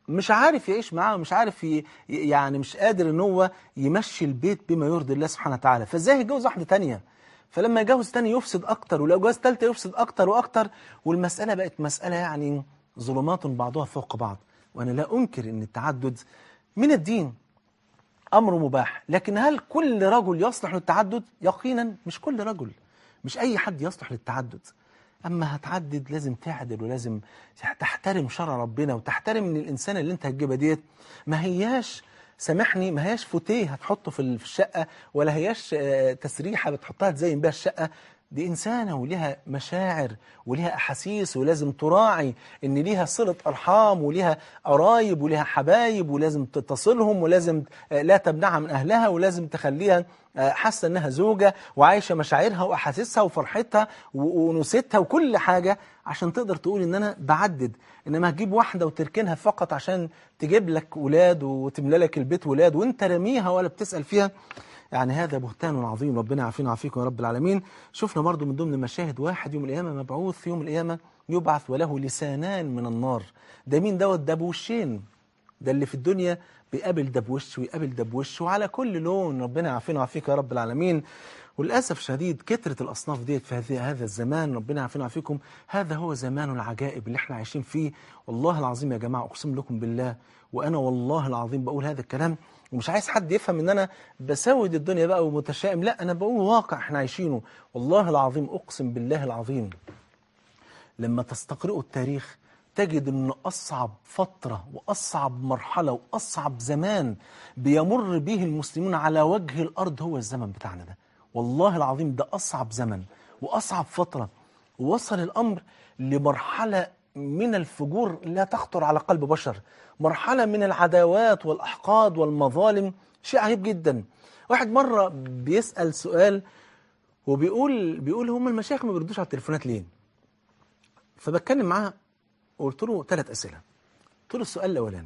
مش عارف يعيش معاه، ومش عارف ي... يعني مش قادر ان هو يمشي البيت بما يرضي الله سبحانه وتعالى، فازاي يتجوز واحدة تانية؟ فلما يتجوز تاني يفسد اكتر، ولو جواز تالتة يفسد اكتر واكتر، والمسألة بقت مسألة يعني ظلمات بعضها فوق بعض. وانا لا انكر ان التعدد من الدين أمر مباح، لكن هل كل رجل يصلح للتعدد؟ يقينا مش كل رجل، مش أي حد يصلح للتعدد. أما هتعدد لازم تعدل، ولازم تحترم شرع ربنا، وتحترم إن الإنسان اللي أنت هتجيبها ديت ما هياش، سامحني، ما هياش فوتيه هتحطه في الشقة، ولا هياش تسريحة بتحطها تزين بيها الشقة. دي إنسانة وليها مشاعر وليها أحاسيس، ولازم تراعي إن ليها صلة أرحام وليها قرايب وليها حبايب، ولازم تتصلهم، ولازم لا تمنعها من أهلها، ولازم تخليها حاسة إنها زوجة وعايشة مشاعرها وأحاسيسها وفرحتها ونوستها وكل حاجة، عشان تقدر تقول إن أنا بعدد. إنما هتجيب واحدة وتركنها فقط عشان تجيب لك ولاد وتملى لك البيت ولاد، وأنت رميها ولا بتسأل فيها، يعني هذا بهتان عظيم. ربنا يعافينا ويعافيكم يا رب العالمين. شفنا برضو من ضمن المشاهد واحد يوم القيامة مبعوث في يوم القيامة يبعث وله لسانان من النار. ده مين دوت؟ ده بوشين. ده اللي في الدنيا بيقابل ده بوش ويقابل ده بوش، وعلى كل لون. ربنا يعافينا ويعافيك يا رب العالمين. وللأسف شديد كثرة الأصناف ديت في هذا الزمان، ربنا يعافينا ويعافيكم. هذا هو زمان العجائب اللي احنا عايشين فيه. والله العظيم يا جماعة أقسم لكم بالله، وأنا والله العظيم بقول هذا الكلام ومش عايز حد يفهم ان انا بسود الدنيا بقى ومتشائم، لا، انا بقول واقع احنا عايشينه. والله العظيم اقسم بالله العظيم، لما تستقرئوا التاريخ تجد ان اصعب فترة واصعب مرحلة واصعب زمان بيمر به المسلمون على وجه الارض هو الزمن بتاعنا ده. والله العظيم ده اصعب زمن واصعب فترة، ووصل الامر لمرحلة من الفجور لا تخطر على قلب بشر، مرحلة من العداوات والأحقاد والمظالم، شيء عجيب جدا. واحد مرة بيسأل سؤال وبيقول بيقول هم المشايخ ما بيردوش على التليفونات ليه؟ فبتكلم معاه وقلت له ثلاث أسئلة. قلت له السؤال الأولاني،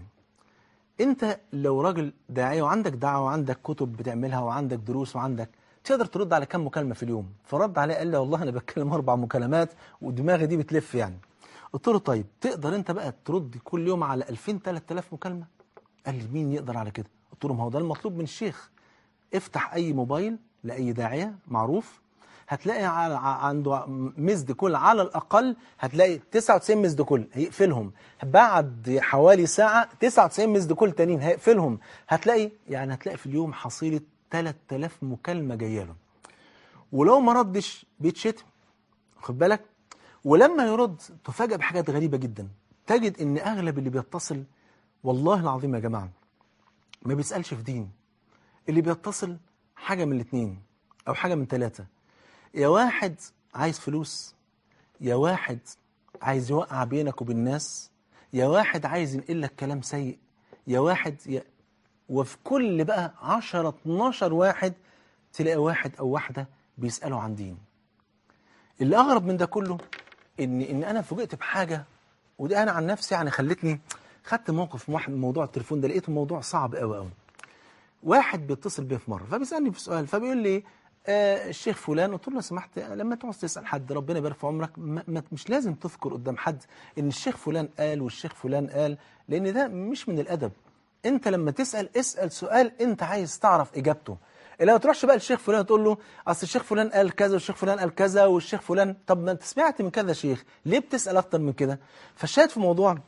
أنت لو راجل داعية وعندك دعوة وعندك كتب بتعملها وعندك دروس وعندك، تقدر ترد على كم مكالمة في اليوم؟ فرد عليه قال لي والله أنا بتكلم أربع مكالمات ودماغي دي بتلف يعني. قلت له طيب تقدر انت بقى ترد كل يوم على ألفين ثلاثة آلاف مكالمة؟ قال لي مين يقدر على كده؟ قلت له ما هو ده المطلوب من الشيخ. افتح اي موبايل لاي داعيه معروف، هتلاقي على عنده مسد كل على الاقل، هتلاقي تسعة وتسعين مسد كل هيقفلهم، بعد حوالي ساعه تسعة وتسعين مسد كل تانيين هيقفلهم، هتلاقي يعني هتلاقي في اليوم حصيله ثلاثة آلاف مكالمه جايه له، ولو ما ردش بيتشتم، خد بالك. ولما يرد تفاجأ بحاجات غريبة جدا، تجد ان اغلب اللي بيتصل والله العظيم يا جماعة ما بيسألش في دين. اللي بيتصل حاجة من الاثنين او حاجة من ثلاثة، يا واحد عايز فلوس، يا واحد عايز يوقع بينك وبين الناس، يا واحد عايز ينقل لك كلام سيء، يا واحد ي... وفي كل بقى عشرة اتناشر واحد تلاقي واحد او واحدة بيسألوا عن دين. اللي اغرب من ده كله ان ان انا فوجئت بحاجه، ودي انا عن نفسي يعني خلتني خدت موقف واحد من موضوع التليفون ده، لقيته موضوع صعب قوي قوي. واحد بيتصل بيا في مره فبيسالني في سؤال، فبيقول لي آه الشيخ فلان. قلت له لو سمحت لما تعوز تسال حد ربنا يبارك في عمرك ما مش لازم تذكر قدام حد ان الشيخ فلان قال والشيخ فلان قال، لان ده مش من الادب. انت لما تسال اسال سؤال انت عايز تعرف اجابته. اللي ما تروحش بقى الشيخ فلان تقول له اصل الشيخ فلان قال كذا والشيخ فلان قال كذا والشيخ فلان، طب ما انت سمعت من كذا شيخ، ليه بتسال اكتر من كده؟ فالشاهد في الموضوع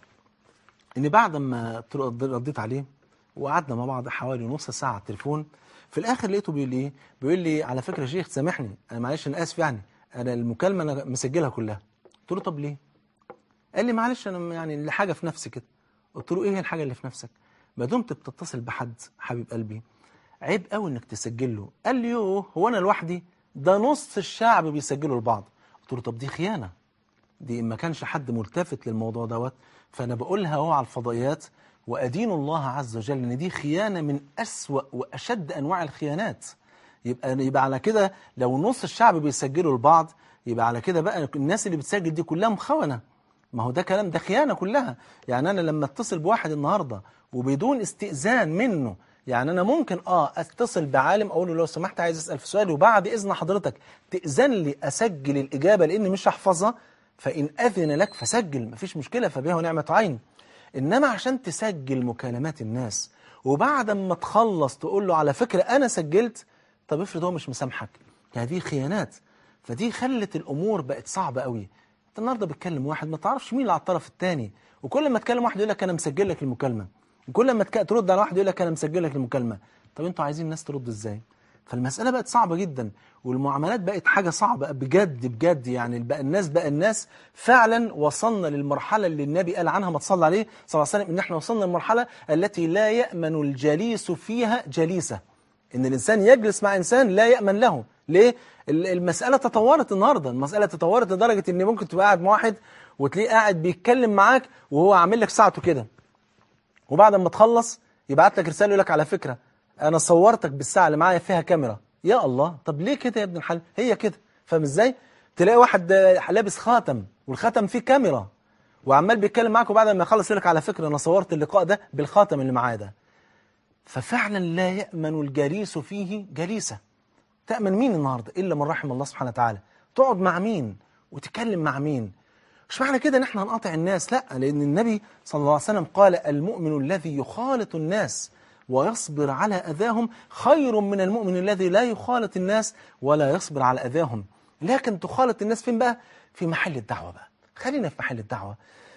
ان بعد ما رديت عليه وقعدنا مع بعض حوالي نص ساعه على التليفون، في الاخر لقيته بيقول لي بيقول لي على فكره يا شيخ سامحني، انا معلش انا اسف، يعني انا المكالمه انا مسجلها كلها. قلت له طب ليه؟ قال لي معلش انا يعني لحاجه في نفسي كده. قلت له ايه هي الحاجه اللي في نفسك؟ ما دمت بتتصل بحد حبيب قلبي عيب قوي انك تسجل له. قال لي يوه هو انا لوحدي؟ ده نص الشعب بيسجلوا لبعض. قلت له طب دي خيانه، دي ما كانش حد ملتفت للموضوع دوت، فانا بقولها اهو على الفضائيات وادين الله عز وجل ان دي خيانه من اسوأ واشد انواع الخيانات. يبقى يبقى على كده لو نص الشعب بيسجلوا لبعض، يبقى على كده بقى الناس اللي بتسجل دي كلها مخونه. ما هو ده كلام، ده خيانه كلها. يعني انا لما اتصل بواحد النهارده وبدون استئذان منه، يعني أنا ممكن آه أتصل بعالم أقول له لو سمحت عايز أسأل في سؤال وبعد إذن حضرتك تأذن لي أسجل الإجابة لأني مش هحفظها، فإن أذن لك فسجل مفيش مشكلة، فبها ونعمة عين. إنما عشان تسجل مكالمات الناس وبعد ما تخلص تقول له على فكرة أنا سجلت، طب افرض هو مش مسامحك، هذه خيانات. فدي خلت الأمور بقت صعبة قوي. انت النهارده بتكلم واحد ما تعرفش مين اللي على الطرف الثاني، وكل ما تكلم واحد يقول لك أنا مسجل لك المكالمة، وكل ما تك... ترد على واحد يقول لك أنا مسجل لك المكالمة. طب انتوا عايزين الناس ترد ازاي؟ فالمسألة بقت صعبة جدا، والمعاملات بقت حاجة صعبة بجد بجد. يعني بقى الناس بقى الناس فعلا وصلنا للمرحلة اللي النبي قال عنها ما تصلى عليه صلى الله عليه وسلم، ان احنا وصلنا للمرحلة التي لا يأمن الجليس فيها جليسة. ان الانسان يجلس مع انسان لا يأمن له. ليه؟ المسألة تطورت النهاردة، المسألة تطورت لدرجة ان ممكن تبقى قاعد مع واحد وتلاقيه قاعد بيتكلم معاك وهو عامل لك ساعته كده، وبعد ما تخلص يبعت لك رسالة يقول لك على فكرة انا صورتك بالساعة اللي معايا فيها كاميرا. يا الله، طب ليه كده يا ابن الحلال؟ هي كده. فاهم ازاي؟ تلاقي واحد لابس خاتم والخاتم فيه كاميرا وعمال بيتكلم معاك، وبعد ما يخلص يقول لك على فكرة انا صورت اللقاء ده بالخاتم اللي معايا ده. ففعلا لا يأمن الجليس فيه جليسة. تأمن مين النهاردة إلا من رحم الله سبحانه وتعالى؟ تقعد مع مين وتتكلم مع مين؟ مش معنى كده ان احنا هنقاطع الناس، لا، لأن النبي صلى الله عليه وسلم قال المؤمن الذي يخالط الناس ويصبر على أذاهم خير من المؤمن الذي لا يخالط الناس ولا يصبر على أذاهم. لكن تخالط الناس فين بقى؟ في محل الدعوة بقى. خلينا في محل الدعوة.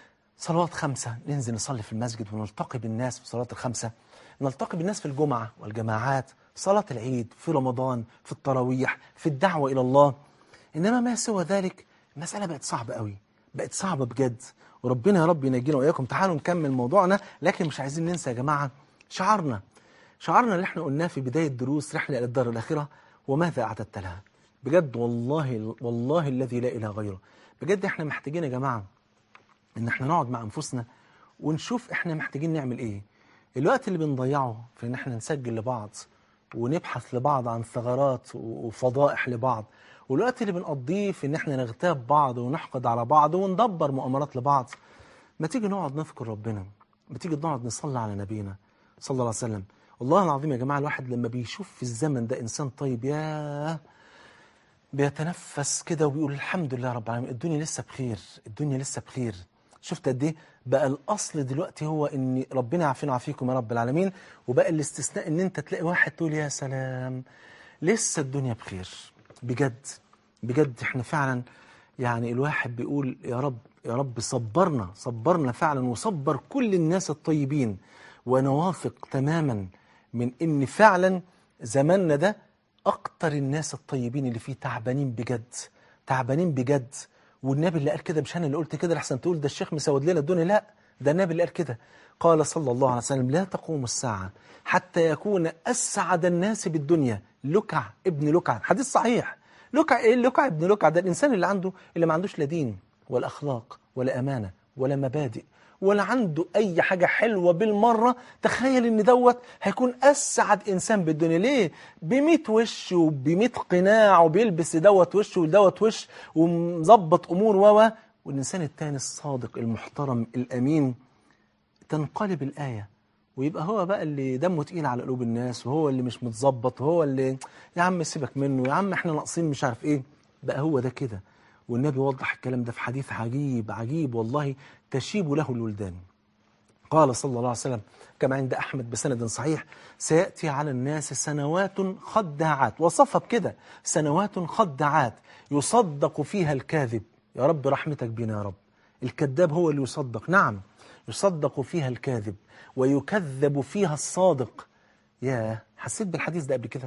صلوات خمسة، ننزل نصلي في المسجد ونلتقي بالناس في صلاة الخمسة، نلتقي بالناس في الجمعة والجماعات، صلاة العيد، في رمضان، في التراويح، في الدعوة إلى الله. إنما ما سوى ذلك المسألة بقت صعبة قوي، بقت صعبة بجد. وربنا يا رب ينجينا وإياكم. تعالوا نكمل موضوعنا، لكن مش عايزين ننسى يا جماعة شعارنا، شعارنا اللي احنا قلناه في بداية دروس رحلة إلى الدار الآخرة: وماذا أعددت لها؟ بجد والله والله الذي لا إله غيره، بجد احنا محتاجين يا جماعة إن احنا نقعد مع أنفسنا ونشوف احنا محتاجين نعمل إيه. الوقت اللي بنضيعه في إن احنا نسجل لبعض ونبحث لبعض عن ثغرات وفضائح لبعض، والوقت اللي بنقضيه في إن احنا نغتاب بعض ونحقد على بعض وندبر مؤامرات لبعض، ما تيجي نقعد نذكر ربنا، ما تيجي نقعد نصلي على نبينا صلى الله عليه وسلم. والله العظيم يا جماعة الواحد لما بيشوف في الزمن ده إنسان طيب، ياه، بيتنفس كده وبيقول الحمد لله رب العالمين، الدنيا لسه بخير، الدنيا لسه بخير. شفت قد ايه بقى الاصل دلوقتي هو ان ربنا يعافينا ويعافيكم يا رب العالمين، وبقى الاستثناء ان انت تلاقي واحد تقول يا سلام لسه الدنيا بخير. بجد بجد احنا فعلا يعني الواحد بيقول يا رب يا رب صبرنا صبرنا فعلا، وصبر كل الناس الطيبين. وانا واثق تماما من ان فعلا زماننا ده اكتر الناس الطيبين اللي فيه تعبانين بجد، تعبانين بجد. والنبي اللي قال كده، مش انا اللي قلت كده لحسن تقول ده الشيخ مسود لنا الدنيا، لا، ده النبي اللي قال كده. قال صلى الله عليه وسلم: لا تقوم الساعة حتى يكون أسعد الناس بالدنيا لكع ابن لكع. حديث صحيح. لكع ايه؟ لكع ابن لكع ده الإنسان اللي عنده اللي ما عندوش لا دين ولا أخلاق ولا أمانة ولا مبادئ ولا عنده أي حاجة حلوة بالمرة. تخيل إن دوت هيكون أسعد إنسان بالدنيا. ليه؟ بميت وش وبميت قناع وبيلبس دوت وش ودوت وش ومظبط أمور و والإنسان التاني الصادق المحترم الأمين تنقلب الآية، ويبقى هو بقى اللي دمه تقيل على قلوب الناس، وهو اللي مش متظبط، وهو اللي يا عم سيبك منه، يا عم احنا ناقصين مش عارف ايه. بقى هو ده كده. والنبي وضح الكلام ده في حديث عجيب عجيب والله تشيب له الولدان. قال صلى الله عليه وسلم كما عند أحمد بسند صحيح: سيأتي على الناس سنوات خداعات، وصفها بكده: سنوات خداعات يصدق فيها الكاذب. يا رب رحمتك بنا يا رب. الكذاب هو اللي يصدق، نعم، يصدق فيها الكاذب ويكذب فيها الصادق. يا حسيت بالحديث ده قبل كده؟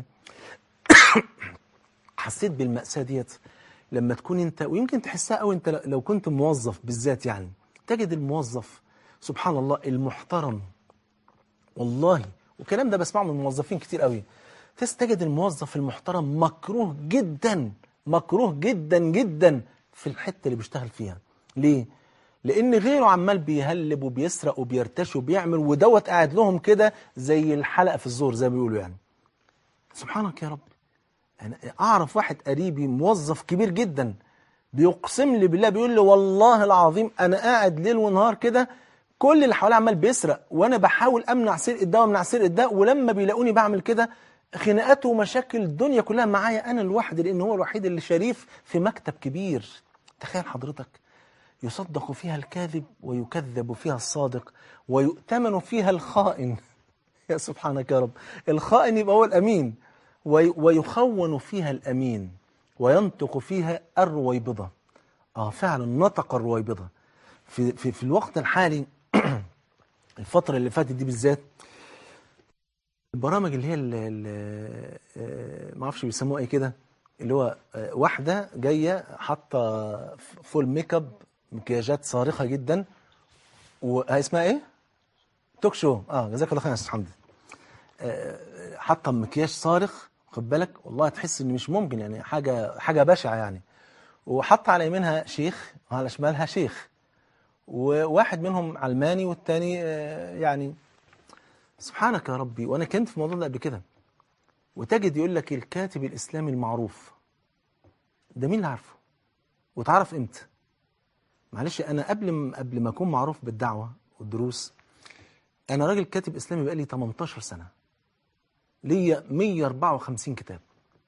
حسيت بالمأساة ديت لما تكون انت، ويمكن تحسها قوي انت لو كنت موظف بالذات، يعني تجد الموظف سبحان الله المحترم، والله والكلام ده بسمعه من موظفين كتير قوي، تجد الموظف المحترم مكروه جدا، مكروه جدا جدا في الحتة اللي بيشتغل فيها. ليه؟ لأن غيره عمال بيهلب وبيسرق وبيرتش وبيعمل، ودوت قاعد لهم كده زي الحلقة في الزور زي ما بيقولوا يعني. سبحانك يا رب. أنا أعرف واحد قريبي موظف كبير جدا بيقسم لي بالله، بيقول لي والله العظيم أنا قاعد ليل ونهار كده، كل اللي حواليه عمال بيسرق، وأنا بحاول أمنع سرقة ده وأمنع سرقة ده، ولما بيلاقوني بعمل كده خناقات ومشاكل الدنيا كلها معايا أنا الواحد، لأن هو الوحيد اللي شريف في مكتب كبير. تخيل حضرتك يصدق فيها الكاذب ويكذب فيها الصادق ويؤتمن فيها الخائن. يا سبحانك يا رب، الخائن يبقى هو الأمين، ويخون فيها الأمين، وينطق فيها الرويبضة. آه فعلا نطق الرويبضة في, في, في الوقت الحالي. الفترة اللي فاتت دي بالذات، البرامج اللي هي اللي ما اعرفش بيسموها ايه كده، اللي هو واحدة جاية حاطة فول ميك اب، مكياجات صارخة جدا، واسمها ايه؟ توك شو. اه جزاك الله خير يا استاذ حمدي. آه حاطة مكياج صارخ، خد بالك والله تحس ان مش ممكن، يعني حاجة حاجة بشعة يعني. وحط على يمينها شيخ وعلى شمالها شيخ، وواحد منهم علماني والتاني آه يعني سبحانك يا ربي. وانا كنت في الموضوع ده قبل كده، وتجد يقول لك الكاتب الاسلامي المعروف. ده مين اللي عارفه؟ وتعرف امتى؟ معلش انا قبل ما قبل ما اكون معروف بالدعوه والدروس، انا راجل كاتب اسلامي بقالي تمنتاشر سنه، ليا مية واربعة وخمسين كتاب.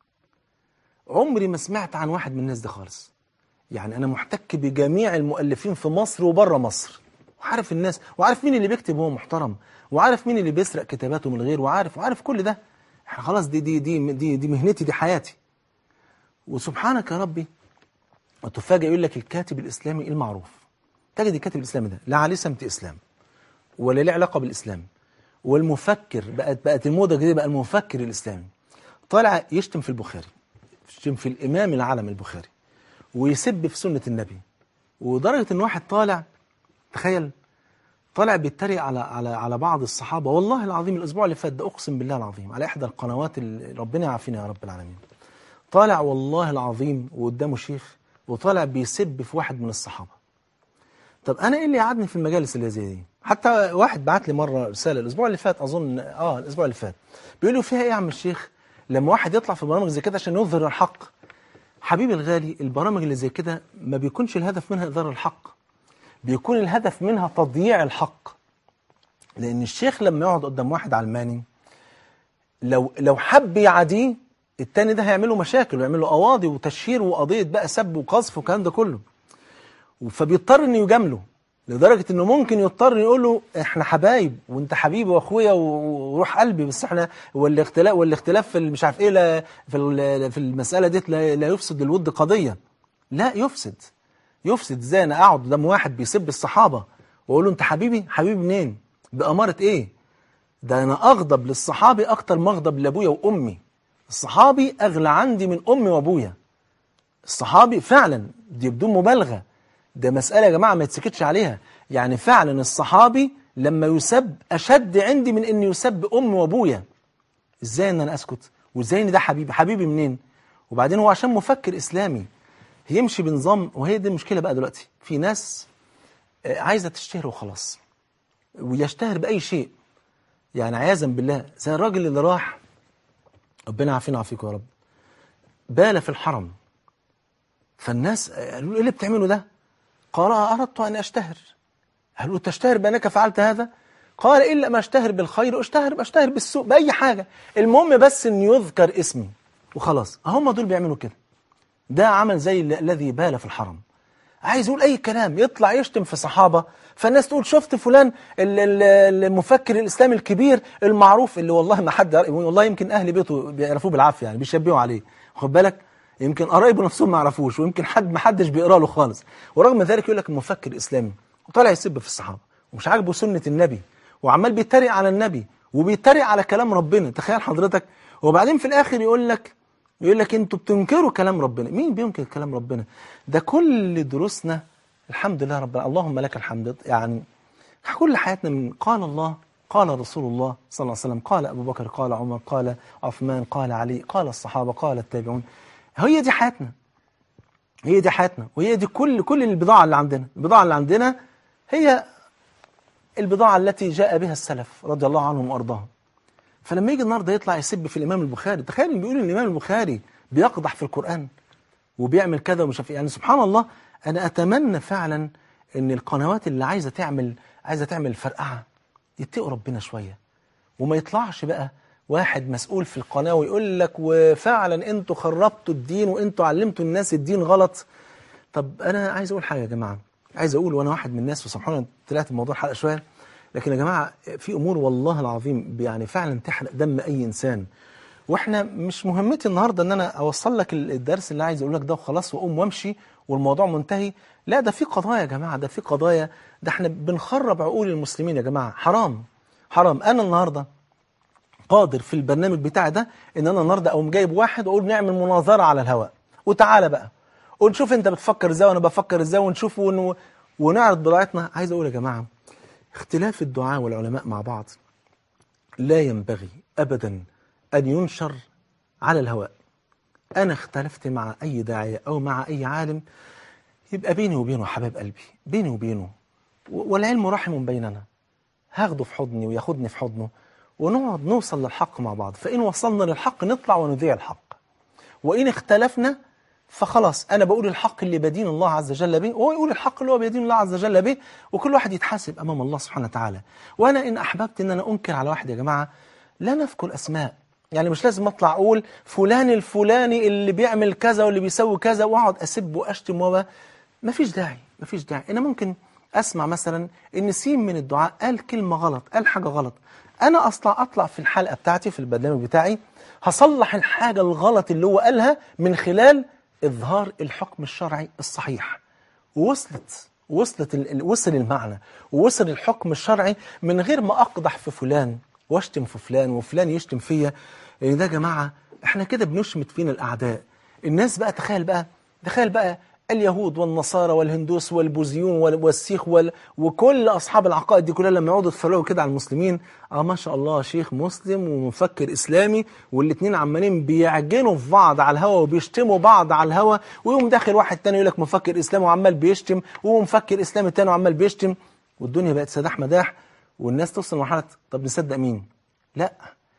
عمري ما سمعت عن واحد من الناس دي خالص. يعني انا محتك بجميع المؤلفين في مصر وبره مصر، وعارف الناس، وعارف مين اللي بيكتب وهو محترم، وعارف مين اللي بيسرق كتاباته من الغير، وعارف وعارف كل ده. خلاص دي دي دي دي, دي مهنتي، دي حياتي. وسبحانك يا ربي، وتفاجئ يقول لك الكاتب الاسلامي المعروف. تجد الكاتب الاسلامي ده لا عليه سمت اسلام ولا له علاقه بالاسلام. والمفكر، بقت بقت الموضه الجديده بقى المفكر الاسلامي، طالع يشتم في البخاري، يشتم في الامام العالم البخاري، ويسب في سنه النبي. ودرجه ان واحد طالع، تخيل، طالع بيتريق على على على بعض الصحابه. والله العظيم الاسبوع اللي فات ده اقسم بالله العظيم على احدى القنوات اللي ربنا يعافينا يا رب العالمين، طالع والله العظيم وقدامه شيخ، وطالع بيسب في واحد من الصحابه. طب انا ايه اللي قعدني في المجالس اللي زي دي؟ حتى واحد بعت لي مره رساله الاسبوع اللي فات، اظن اه الاسبوع اللي فات، بيقول له فيها ايه يا عم الشيخ لما واحد يطلع في برامج زي كده عشان يظهر الحق؟ حبيبي الغالي، البرامج اللي زي كده ما بيكونش الهدف منها اظهار الحق، بيكون الهدف منها تضييع الحق. لان الشيخ لما يقعد قدام واحد علماني، لو لو حب يعاديه، التاني ده هيعمل له مشاكل ويعمل له قواضي وتشهير وقضيه بقى سب وقذف والكلام ده كله، فبيضطر انه يجامله، لدرجه انه ممكن يضطر يقول له احنا حبايب وانت حبيبي واخويا وروح قلبي، بس احنا والاختلاف والاختلاف في مش عارف ايه، لا في في المساله دي لا, لا يفسد الود قضيه. لا يفسد، يفسد ازاي؟ انا اقعد قدام واحد بيسب الصحابه واقول له انت حبيبي؟ حبيبي منين؟ بأمارة ايه؟ ده انا اغضب للصحابي اكتر ما اغضب لابويا وامي. الصحابي اغلى عندي من امي وابويا. الصحابي فعلا، دي بدون مبالغه، ده مسألة يا جماعة ما يتسكتش عليها. يعني فعلا الصحابي لما يسب أشد عندي من أن يسب أمي وأبويا. إزاي أن أنا أسكت؟ وإزاي أن ده حبيبي؟ حبيبي منين؟ وبعدين هو عشان مفكر إسلامي يمشي بنظام. وهي دي المشكلة بقى دلوقتي، في ناس عايزة تشتهر وخلاص، ويشتهر بأي شيء. يعني عياذا بالله، زي الراجل اللي راح، ربنا يعافينا ويعافيكم يا رب، بال في الحرم. فالناس قالوا له إيه اللي بتعمله ده؟ قال أردت أن أشتهر. قالوا تشتهر بأنك فعلت هذا؟ قال إلا ما أشتهر بالخير أشتهر أشتهر بالسوء، بأي حاجة، المهم بس أن يذكر اسمي وخلاص. هم دول بيعملوا كده. ده عمل زي الذي بال في الحرم، عايز يقول أي كلام، يطلع يشتم في صحابة، فالناس تقول شفت فلان المفكر الإسلامي الكبير المعروف اللي والله ما حد، والله يمكن أهل بيته بيعرفوه بالعافية، يعني بيشبهوا عليه، خد بالك، يمكن قرايبه نفسهم ما يعرفوش، ويمكن حد ما حدش بيقرا له خالص، ورغم ذلك يقول لك المفكر الاسلامي، وطالع يسب في الصحابه ومش عاجبه سنه النبي، وعمال بيتريق على النبي وبيتريق على كلام ربنا. تخيل حضرتك. وبعدين في الاخر يقول لك يقول لك انتوا بتنكروا كلام ربنا. مين بينكر كلام ربنا؟ ده كل دروسنا الحمد لله رب اللهم لك الحمد، يعني كل حياتنا من قال الله قال رسول الله صلى الله عليه وسلم، قال ابو بكر، قال عمر، قال عثمان، قال علي، قال الصحابه، قال التابعون. هي دي حياتنا، هي دي حياتنا، وهي دي كل كل البضاعة اللي عندنا. البضاعة اللي عندنا هي البضاعة التي جاء بها السلف رضي الله عنهم وأرضاهم. فلما يجي النهارده يطلع يسب في الإمام البخاري، تخيل إن بيقول الإمام البخاري بيقدح في القرآن وبيعمل كذا ومش عارف، يعني سبحان الله. أنا أتمنى فعلا إن القنوات اللي عايزة تعمل عايزة تعمل فرقعة يتقوا ربنا شوية، وما يطلعش بقى واحد مسؤول في القناة ويقول لك وفعلا انتوا خربتوا الدين وانتوا علمتوا الناس الدين غلط. طب انا عايز اقول حاجة يا جماعة، عايز أقول وأنا واحد من الناس، وسبحان الله طلعت الموضوع حلقة شوية، لكن يا جماعة في أمور والله العظيم يعني فعلا تحرق دم أي إنسان. واحنا مش مهمتي النهارده ان انا اوصل لك الدرس اللي عايز اقول لك ده وخلاص واقوم وامشي والموضوع منتهي. لا، ده في قضايا يا جماعه، ده في قضايا، ده احنا بنخرب عقول المسلمين يا جماعه. حرام حرام. انا النهارده قادر في البرنامج بتاعي ده ان انا النهارده اقوم جايب واحد واقول نعمل مناظره على الهواء، وتعالى بقى ونشوف انت بتفكر ازاي وانا بفكر ازاي، ونشوف ون... ونعرض بضاعتنا. عايز اقول يا جماعه، اختلاف الدعاء والعلماء مع بعض لا ينبغي ابدا أن ينشر على الهواء. أنا اختلفت مع أي داعية أو مع أي عالم، يبقى بيني وبينه حباب قلبي، بيني وبينه، والعلم رحم بيننا. هاخده في حضني وياخدني في حضنه، ونقعد نوصل للحق مع بعض. فإن وصلنا للحق نطلع ونذيع الحق، وإن اختلفنا فخلاص أنا بقول الحق اللي بدين الله عز وجل به، وهو يقول الحق اللي هو بيدين الله عز وجل به، وكل واحد يتحاسب أمام الله سبحانه وتعالى. وأنا إن أحببت إن أنا أنكر على واحد يا جماعة، لا نذكر أسماء، يعني مش لازم اطلع اقول فلان الفلاني اللي بيعمل كذا واللي بيسوي كذا واقعد اسب واشتم وما مفيش داعي، مفيش داعي. انا ممكن اسمع مثلا ان سين من الدعاء قال كلمه غلط، قال حاجه غلط، انا اطلع اطلع في الحلقه بتاعتي في البرنامج بتاعي هصلح الحاجه الغلط اللي هو قالها من خلال اظهار الحكم الشرعي الصحيح. ووصلت وصلت ال... وصل المعنى ووصل الحكم الشرعي من غير ما اقدح في فلان واشتم في فلان وفلان يشتم فيا. يعني ده يا جماعة احنا كده بنشمت فينا الأعداء. الناس بقى تخيل بقى تخيل بقى اليهود والنصارى والهندوس والبوذيون والسيخ وال... وكل أصحاب العقائد دي كلها لما يقعدوا يتفرجوا كده على المسلمين، اه ما شاء الله شيخ مسلم ومفكر إسلامي، والاتنين عمالين بيعجنوا في بعض على الهوا وبيشتموا بعض على الهوا، ويقوم داخل واحد تاني يقول لك مفكر إسلامي وعمال بيشتم، ومفكر إسلامي تاني وعمال بيشتم، والدنيا بقت سداح مداح، والناس توصل لمرحلة طب نصدق مين؟ لا،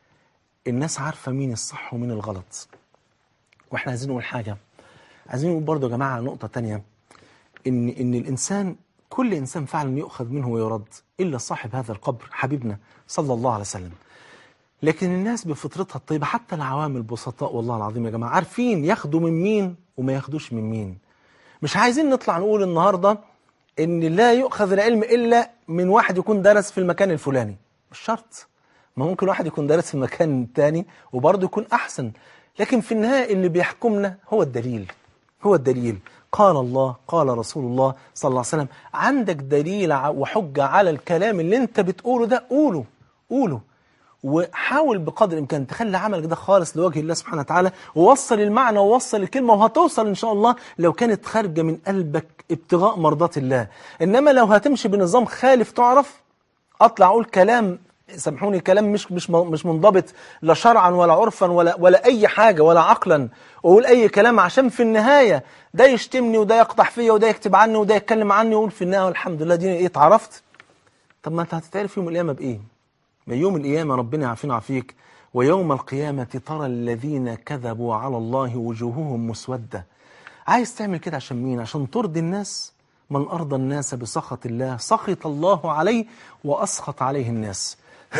الناس عارفة مين الصح ومين الغلط. واحنا عايزين نقول حاجة، عايزين نقول برضو يا جماعة نقطة تانية، إن إن الإنسان كل إنسان فعلا يؤخذ منه ويرد إلا صاحب هذا القبر حبيبنا صلى الله عليه وسلم. لكن الناس بفطرتها الطيبة حتى العوام البسطاء والله العظيم يا جماعة عارفين ياخدوا من مين وما ياخدوش من مين. مش عايزين نطلع نقول النهاردة إن لا يؤخذ العلم إلا من واحد يكون درس في المكان الفلاني، مش شرط، ما ممكن واحد يكون دارس في مكان تاني وبرضه يكون أحسن. لكن في النهاية اللي بيحكمنا هو الدليل، هو الدليل. قال الله قال رسول الله صلى الله عليه وسلم. عندك دليل وحجة على الكلام اللي انت بتقوله ده، قوله قوله، وحاول بقدر الإمكان تخلي عملك ده خالص لوجه الله سبحانه وتعالى، ووصل المعنى ووصل الكلمة، وهتوصل إن شاء الله لو كانت خارجة من قلبك ابتغاء مرضات الله. إنما لو هتمشي بنظام خالف تعرف، أطلع أقول كلام سامحوني كلام مش مش مش منضبط لا شرعا ولا عرفا ولا ولا اي حاجه ولا عقلا، واقول اي كلام عشان في النهايه ده يشتمني وده يقطع فيا وده يكتب عني وده يتكلم عني، واقول في النهايه الحمد لله دي ايه اتعرفت. طب ما انت هتتعرف يوم القيامه بايه؟ ما يوم القيامه ربنا يعافينا ويعافيك، ويوم القيامه ترى الذين كذبوا على الله وجوههم مسوده. عايز تعمل كده عشان مين؟ عشان ترضي الناس؟ من ارضى الناس بسخط الله سخط الله عليه واسخط عليه الناس.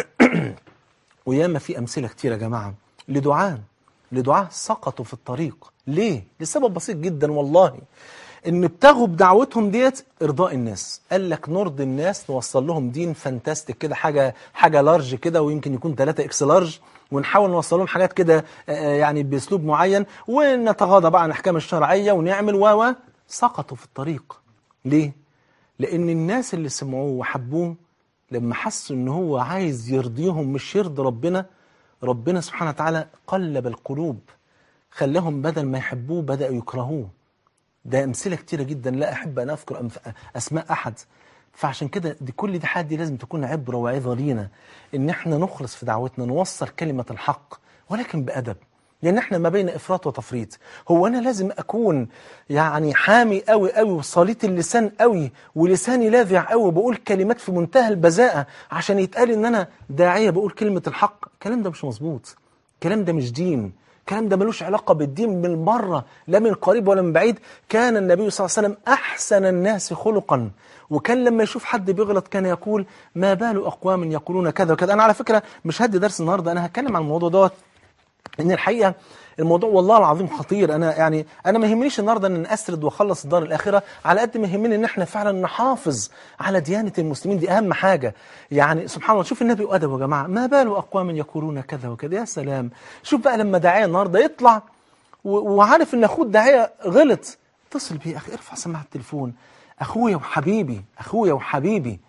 وياما في أمثلة كتير يا جماعة لدعاء لدعاء سقطوا في الطريق. ليه؟ لسبب بسيط جدا والله، إن ابتغوا بدعوتهم ديت إرضاء الناس. قال لك نرضي الناس، نوصل لهم دين فانتاستيك كده، حاجة حاجة لارج كده، ويمكن يكون ثلاثة إكس لارج، ونحاول نوصل لهم حاجات كده يعني بأسلوب معين، ونتغاضى بقى عن الأحكام الشرعية ونعمل و سقطوا في الطريق. ليه؟ لأن الناس اللي سمعوه وحبوه لما حسوا ان هو عايز يرضيهم مش يرضي ربنا، ربنا سبحانه وتعالى قلب القلوب، خلاهم بدل ما يحبوه بدأوا يكرهوه. ده أمثلة كتيرة جدا لا أحب أن أذكر أسماء أحد. فعشان كده دي كل دي حاجة دي لازم تكون عبرة وعظة لينا، إن احنا نخلص في دعوتنا، نوصل كلمة الحق ولكن بأدب، لأن احنا ما بين إفراط وتفريط. هو أنا لازم أكون يعني حامي قوي قوي وصليت اللسان قوي ولساني لاذع قوي بقول كلمات في منتهى البذاءة عشان يتقال إن أنا داعية بقول كلمة الحق؟ الكلام ده مش مظبوط، الكلام ده مش دين، الكلام ده ملوش علاقة بالدين من بره لا من قريب ولا من بعيد. كان النبي صلى الله عليه وسلم أحسن الناس خلقا، وكان لما يشوف حد بيغلط كان يقول ما بال أقوام يقولون كذا وكذا. أنا على فكرة مش هدي درس النهاردة، أنا هتكلم عن الموضوع دوت ان الحقيقه الموضوع والله العظيم خطير. انا يعني انا ما يهمنيش النهارده ان اسرد واخلص الدار الاخره، على قد ما يهمني ان احنا فعلا نحافظ على ديانه المسلمين، دي اهم حاجه. يعني سبحان الله، شوف النبي وادبه يا جماعه، ما بال اقوام يقولون كذا وكذا، يا سلام. شوف بقى لما داعيه النهارده يطلع وعارف ان اخوه الداعيه غلط، اتصل بيه، اخي ارفع سماعه التليفون، اخويا وحبيبي، اخويا وحبيبي،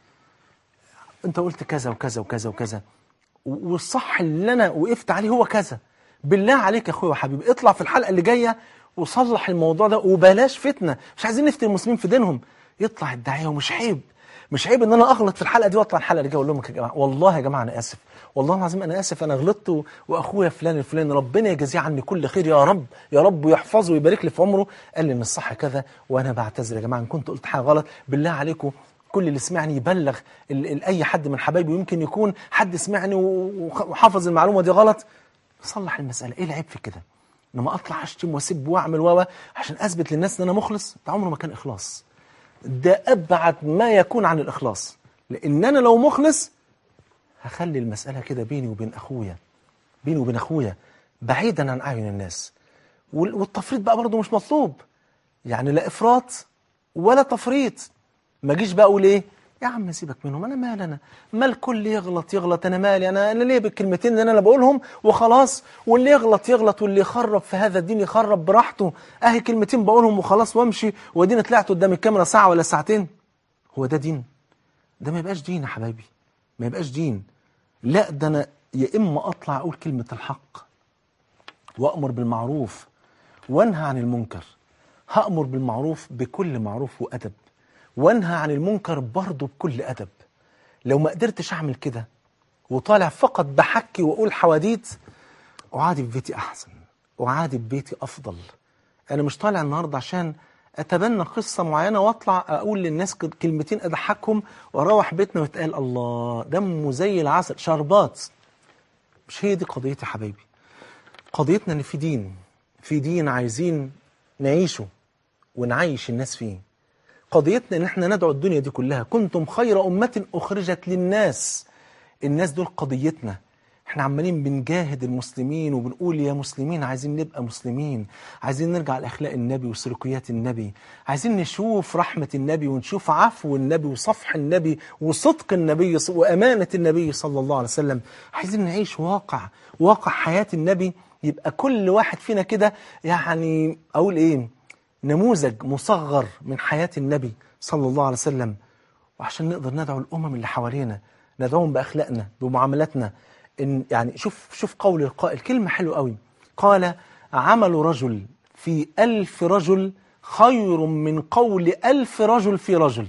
انت قلت كذا وكذا وكذا وكذا، والصح اللي انا وقفت عليه هو كذا، بالله عليك يا اخويا وحبيبي اطلع في الحلقه اللي جايه وصلح الموضوع ده، وبلاش فتنه، مش عايزين نفتن المسلمين في دينهم. يطلع الداعيه، ومش عيب، مش عيب ان انا اغلط في الحلقه دي واطلع الحلقه اللي جايه اقول لهم يا جماعه والله يا جماعه انا اسف، والله العظيم انا اسف، انا غلطت، واخويا فلان الفلاني ربنا يجازيه عني كل خير يا رب، يا رب ويحفظه ويبارك لي في عمره، قال لي ان الصح كذا وانا بعتذر يا جماعه ان كنت قلت حاجه غلط، بالله عليكم كل اللي سمعني يبلغ ال ال اي حد من حبايبي، ويمكن يكون حد سمعني وحافظ المعلومه دي غلط، صلح المساله، ايه العيب في كده؟ انما اطلع اشتم واسب واعمل واوا عشان اثبت للناس ان انا مخلص، ده عمره ما كان اخلاص، ده ابعد ما يكون عن الاخلاص، لان انا لو مخلص هخلي المساله كده بيني وبين اخويا، بيني وبين اخويا بعيدا عن اعين الناس. والتفريط بقى برضه مش مطلوب، يعني لا افراط ولا تفريط. ما اجيش بقى اقول ايه يا عم سيبك منهم، انا مال، انا ما الكل يغلط يغلط، انا مالي، انا انا ليه بالكلمتين اللي انا بقولهم وخلاص، واللي يغلط يغلط، واللي يخرب في هذا الدين يخرب براحته، اهي كلمتين بقولهم وخلاص وامشي، واديني طلعت قدام الكاميرا ساعه ولا ساعتين. هو ده دين؟ ده ما يبقاش دين يا حبايبي، ما يبقاش دين. لا، ده انا يا اما اطلع اقول كلمه الحق وامر بالمعروف وانهى عن المنكر، هامر بالمعروف بكل معروف وادب، وانهى عن المنكر برضه بكل أدب. لو ما قدرتش أعمل كده وطالع فقط بحكي وأقول حواديت، أعادي في بيتي أحسن، أعادي في بيتي أفضل. أنا مش طالع النهاردة عشان أتبنى قصة معينة وأطلع أقول للناس كلمتين أضحكهم وأروح بيتنا ويتقال الله دمه زي العسل شربات. مش هي دي قضيتي يا حبايبي. قضيتنا إن في دين، في دين عايزين نعيشه ونعيش الناس فيه. قضيتنا ان احنا ندعو الدنيا دي كلها كنتم خير أمة أخرجت للناس. الناس دول قضيتنا. احنا عمالين بنجاهد المسلمين وبنقول يا مسلمين عايزين نبقى مسلمين، عايزين نرجع لأخلاق النبي وسلوكيات النبي، عايزين نشوف رحمة النبي ونشوف عفو النبي وصفح النبي وصدق النبي وأمانة النبي صلى الله عليه وسلم. عايزين نعيش واقع واقع حياة النبي، يبقى كل واحد فينا كده يعني أقول إيه، نموذج مصغر من حياة النبي صلى الله عليه وسلم. وعشان نقدر ندعو الأمم اللي حوالينا، ندعوهم بأخلاقنا بمعاملاتنا. إن يعني شوف شوف قول القائل، كلمة حلوة قوي، قال عمل رجل في ألف رجل خير من قول ألف رجل في رجل.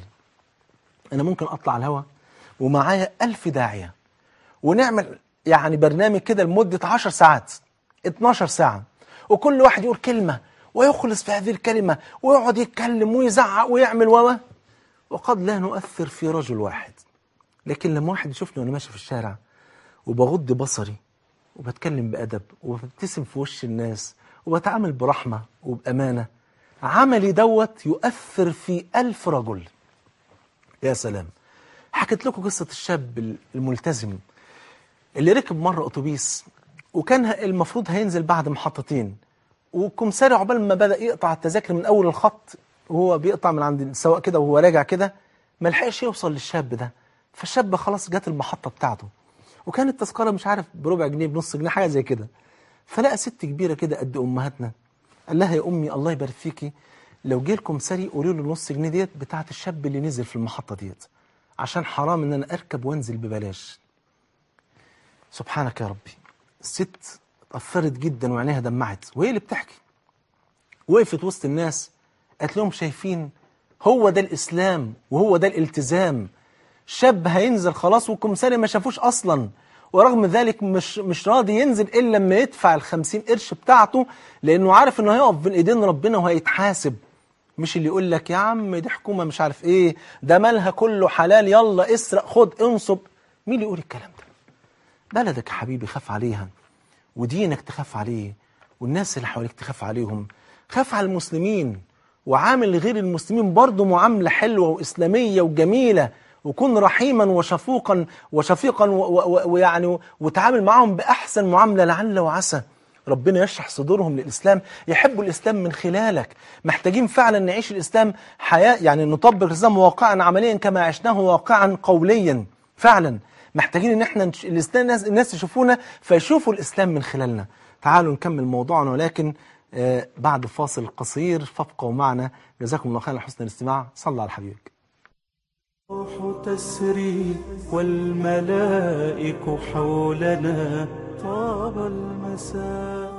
أنا ممكن أطلع على الهوا ومعايا ألف داعية ونعمل يعني برنامج كده لمدة عشر ساعات اتناشر ساعة، وكل واحد يقول كلمة ويخلص في هذه الكلمة ويقعد يتكلم ويزعق ويعمل وما، وقد لا نؤثر في رجل واحد. لكن لما واحد يشوفني وأنا ماشي في الشارع وبغض بصري وبتكلم بأدب وببتسم في وش الناس وبتعامل برحمة وبأمانة، عملي دوت يؤثر في ألف رجل. يا سلام. حكيت لكم قصة الشاب الملتزم اللي ركب مرة أتوبيس، وكان المفروض هينزل بعد محطتين، وكمساري عقبال ما بدأ يقطع التذاكر من أول الخط، وهو بيقطع من عند السواق كده وهو راجع كده، ما لحقش يوصل للشاب ده. فالشاب خلاص جات المحطة بتاعته، وكانت التذكرة مش عارف بربع جنيه بنص جنيه حاجة زي كده. فلقى ست كبيرة كده قد أمهاتنا، قال لها يا أمي الله يبارك فيكي، لو جه لكم ساري قولوا له النص جنيه ديت بتاعت الشاب اللي نزل في المحطة ديت، عشان حرام إن أنا أركب وأنزل ببلاش. سبحانك يا ربي. الست اتأثرت جدا وعينيها دمعت، وهي اللي بتحكي وقفت وسط الناس قالت لهم شايفين، هو ده الإسلام وهو ده الالتزام. شاب هينزل خلاص والكمساري ما شافوش أصلا، ورغم ذلك مش مش راضي ينزل إلا لما يدفع الخمسين قرش بتاعته، لأنه عارف إنه هيقف بين إيدين ربنا وهيتحاسب. مش اللي يقول لك يا عم دي حكومة مش عارف إيه، ده مالها كله حلال، يلا اسرق خد انصب. مين اللي يقول الكلام ده؟ بلدك يا حبيبي خاف عليها، ودينك تخاف عليه، والناس اللي حواليك تخاف عليهم. خاف على المسلمين، وعامل غير المسلمين برضه معاملة حلوة وإسلامية وجميلة، وكن رحيما وشفوقا وشفيقا ويعني وتعامل معهم بأحسن معاملة لعل وعسى. ربنا يشرح صدورهم للإسلام، يحبوا الإسلام من خلالك. محتاجين فعلا نعيش الإسلام حياة، يعني نطبق الإسلام واقعا عمليا كما عشناه واقعا قوليا. فعلا محتاجين ان احنا نش... الإسلام الناس, الناس يشوفونا فيشوفوا الإسلام من خلالنا. تعالوا نكمل موضوعنا، ولكن آه بعد فاصل قصير، فابقوا معنا. جزاكم الله خيرا لحسن الاستماع. صلى على حبيبك. الروح تسري والملائك حولنا، طاب المساء.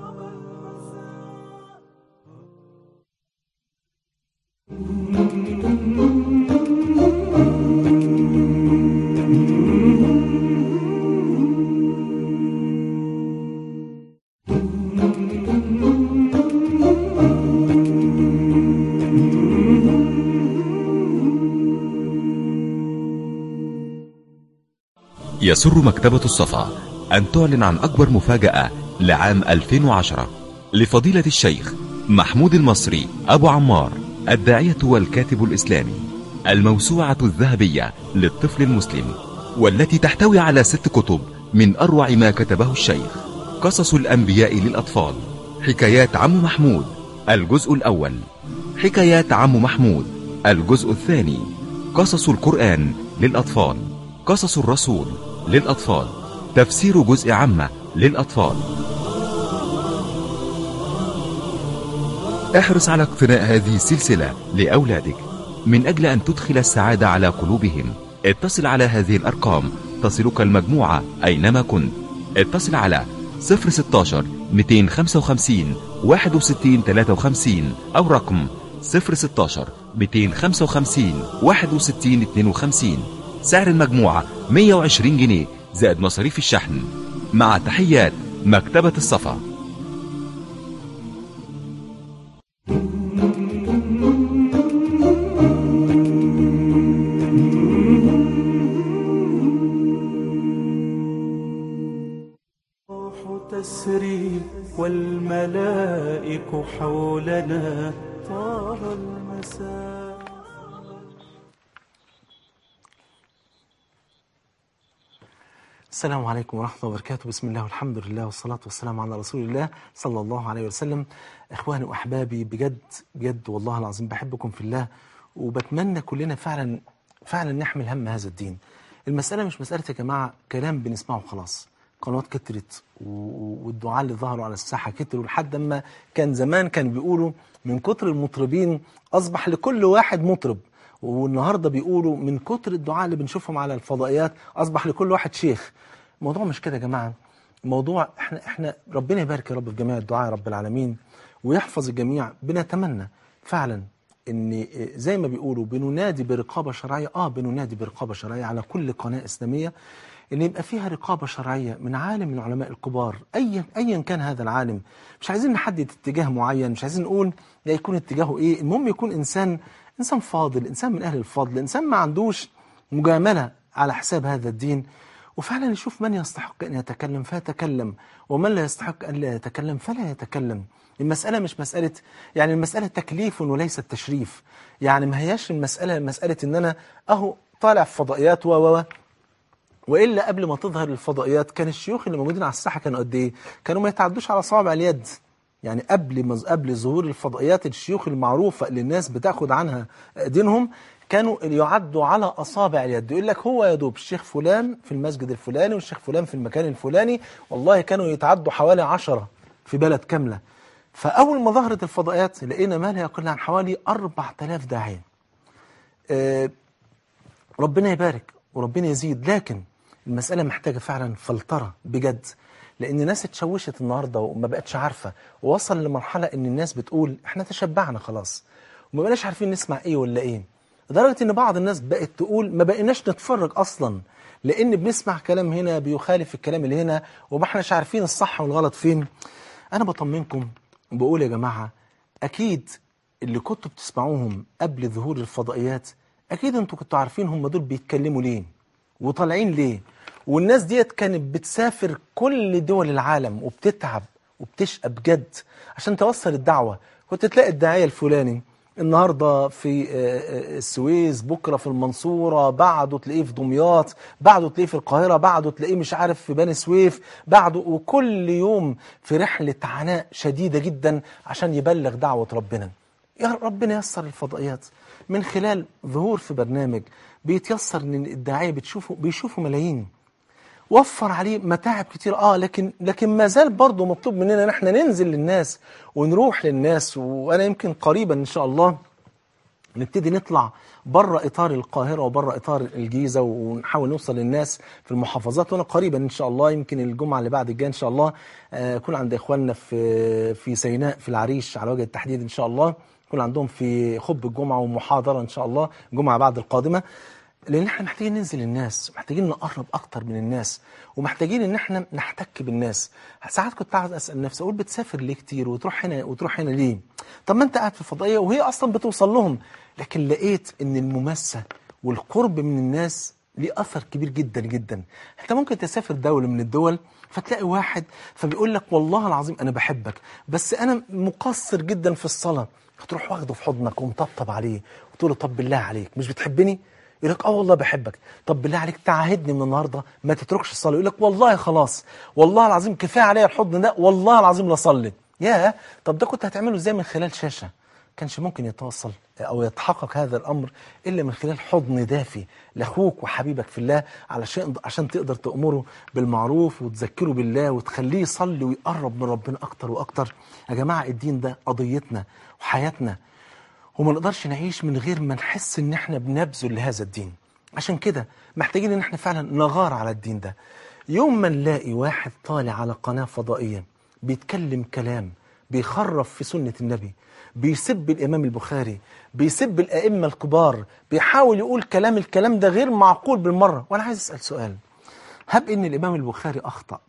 يسر مكتبة الصفا أن تعلن عن أكبر مفاجأة لعام ألفين وعشرة لفضيلة الشيخ محمود المصري أبو عمار، الداعية والكاتب الإسلامي، الموسوعة الذهبية للطفل المسلم، والتي تحتوي على ست كتب من أروع ما كتبه الشيخ. قصص الأنبياء للأطفال، حكايات عم محمود الجزء الأول، حكايات عم محمود الجزء الثاني، قصص القرآن للأطفال، قصص الرسول للأطفال، تفسير جزء عامة للأطفال. احرص على اقتناء هذه السلسلة لأولادك من أجل أن تدخل السعادة على قلوبهم. اتصل على هذه الأرقام تصلك المجموعة أينما كنت. اتصل على صفر ستاشر مئتين وخمسة وخمسين واحد وستين ثلاثة وخمسين أو رقم صفر ستاشر مئتين وخمسة وخمسين واحد وستين اثنين وخمسين. سعر المجموعة مئة وعشرين جنيه زائد مصاريف الشحن. مع تحيات مكتبة الصفا. الروح تسري والملائك حولنا، طاب المساء. السلام عليكم ورحمة الله وبركاته. بسم الله والحمد لله والصلاة والسلام على رسول الله صلى الله عليه وسلم. إخواني وأحبابي، بجد بجد والله العظيم بحبكم في الله، وبتمنى كلنا فعلا فعلا نحمل هم هذا الدين. المسألة مش مسألة يا جماعة كلام بنسمعه خلاص. قنوات كترت والدعاء اللي ظهروا على الساحة كتروا، لحد ما كان زمان كان بيقولوا من كتر المطربين أصبح لكل واحد مطرب، والنهاردة بيقولوا من كتر الدعاء اللي بنشوفهم على الفضائيات أصبح لكل واحد شيخ. الموضوع مش كده يا جماعة. الموضوع احنا احنا ربنا يبارك يا رب في جميع الدعاء يا رب العالمين ويحفظ الجميع. بنتمنى فعلا ان زي ما بيقولوا بننادي برقابة شرعية، اه بننادي برقابة شرعية على كل قناة إسلامية، ان يبقى فيها رقابة شرعية من عالم من العلماء الكبار، ايا ايا كان هذا العالم. مش عايزين نحدد اتجاه معين، مش عايزين نقول لا يكون اتجاهه ايه، المهم يكون انسان انسان فاضل، انسان من اهل الفضل، انسان ما عندوش مجاملة على حساب هذا الدين، وفعلا يشوف من يستحق ان يتكلم فيتكلم، ومن لا يستحق ان لا يتكلم فلا يتكلم. المسألة مش مسألة، يعني المسألة تكليف وليس التشريف. يعني ما هياش المسألة مسألة ان انا اهو طالع في فضائيات و و وإلا قبل ما تظهر الفضائيات كان الشيوخ اللي موجودين على الساحة كانوا قد إيه؟ كانوا ما يتعدوش على صوابع اليد. يعني قبل ما قبل ظهور الفضائيات الشيوخ المعروفة اللي الناس بتاخد عنها دينهم كانوا يعدوا على أصابع اليد. يقول لك هو يا دوب الشيخ فلان في المسجد الفلاني والشيخ فلان في المكان الفلاني، والله كانوا يتعدوا حوالي عشرة في بلد كاملة. فأول ما ظهرت الفضائيات لقينا ما لا يقل عن حوالي أربعة آلاف داعية. أه ربنا يبارك وربنا يزيد، لكن المسألة محتاجة فعلا فلترة بجد، لأن الناس اتشوشت النهاردة وما بقتش عارفة، ووصل لمرحلة إن الناس بتقول إحنا تشبعنا خلاص وما بقناش عارفين نسمع إيه ولا إيه، لدرجة إن بعض الناس بقت تقول ما بقيناش نتفرج أصلا، لأن بنسمع كلام هنا بيخالف الكلام اللي هنا وما احناش عارفين الصح والغلط فين. أنا بطمنكم وبقول يا جماعة، أكيد اللي كنتوا بتسمعوهم قبل ظهور الفضائيات أكيد أنتوا كنتوا عارفين هم دول بيتكلموا ليه وطالعين ليه. والناس ديت كانت بتسافر كل دول العالم وبتتعب وبتشقى بجد عشان توصل الدعوة. كنت تلاقي الداعية الفلاني النهارده في السويس، بكره في المنصوره، بعده تلاقيه في دمياط، بعده تلاقيه في القاهره، بعده تلاقيه مش عارف في بني سويف، بعده، وكل يوم في رحله عناء شديده جدا عشان يبلغ دعوه ربنا. يا ربنا ييسر الفضائيات من خلال ظهور في برنامج بيتيسر ان الداعيه بتشوفه بيشوفوا ملايين، وفر عليه متاعب كتير اه لكن لكن ما زال برضه مطلوب مننا ان احنا ننزل للناس ونروح للناس. وانا يمكن قريبا ان شاء الله نبتدي نطلع بره اطار القاهره وبره اطار الجيزه ونحاول نوصل للناس في المحافظات. وانا قريبا ان شاء الله يمكن الجمعه اللي بعد الجايه ان شاء الله اكون عند اخواننا في في سيناء في العريش على وجه التحديد ان شاء الله، يكون عندهم في خب الجمعه ومحاضره ان شاء الله الجمعه بعد القادمه. لان احنا محتاجين ننزل للناس، محتاجين نقرب اكتر من الناس، ومحتاجين ان احنا نحتك بالناس. ساعات كنت قاعد اسال نفسي اقول بتسافر ليه كتير وتروح هنا وتروح هنا ليه؟ طب ما انت قاعد في الفضائيه وهي اصلا بتوصل لهم. لكن لقيت ان المماسه والقرب من الناس ليه اثر كبير جدا جدا. انت ممكن تسافر دوله من الدول فتلاقي واحد فبيقول لك والله العظيم انا بحبك بس انا مقصر جدا في الصلاه، فتروح واخده في حضنك ومطبطب عليه وتقول له طب بالله عليك مش بتحبني؟ يقول لك اه والله بحبك. طب بالله عليك تعاهدني من النهارده ما تتركش الصلاه. يقول لك والله خلاص، والله العظيم كفايه عليا الحضن ده، والله العظيم لا اصلي. ياه، طب ده كنت هتعمله ازاي من خلال شاشه؟ كانش ممكن يتوصل او يتحقق هذا الامر الا من خلال حضن دافي لاخوك وحبيبك في الله، علشان عشان تقدر تامره بالمعروف وتذكره بالله وتخليه يصلي ويقرب من ربنا اكتر واكتر. يا جماعه الدين ده قضيتنا وحياتنا، وما نقدرش نعيش من غير ما نحس ان احنا بنبذل لهذا الدين. عشان كده محتاجين ان احنا فعلا نغار على الدين ده. يوم ما نلاقي واحد طالع على قناة فضائية بيتكلم كلام بيخرف في سنة النبي، بيسب الإمام البخاري، بيسب الأئمة الكبار، بيحاول يقول كلام الكلام ده غير معقول بالمرة. وأنا عايز أسأل سؤال، هب إن الإمام البخاري أخطأ،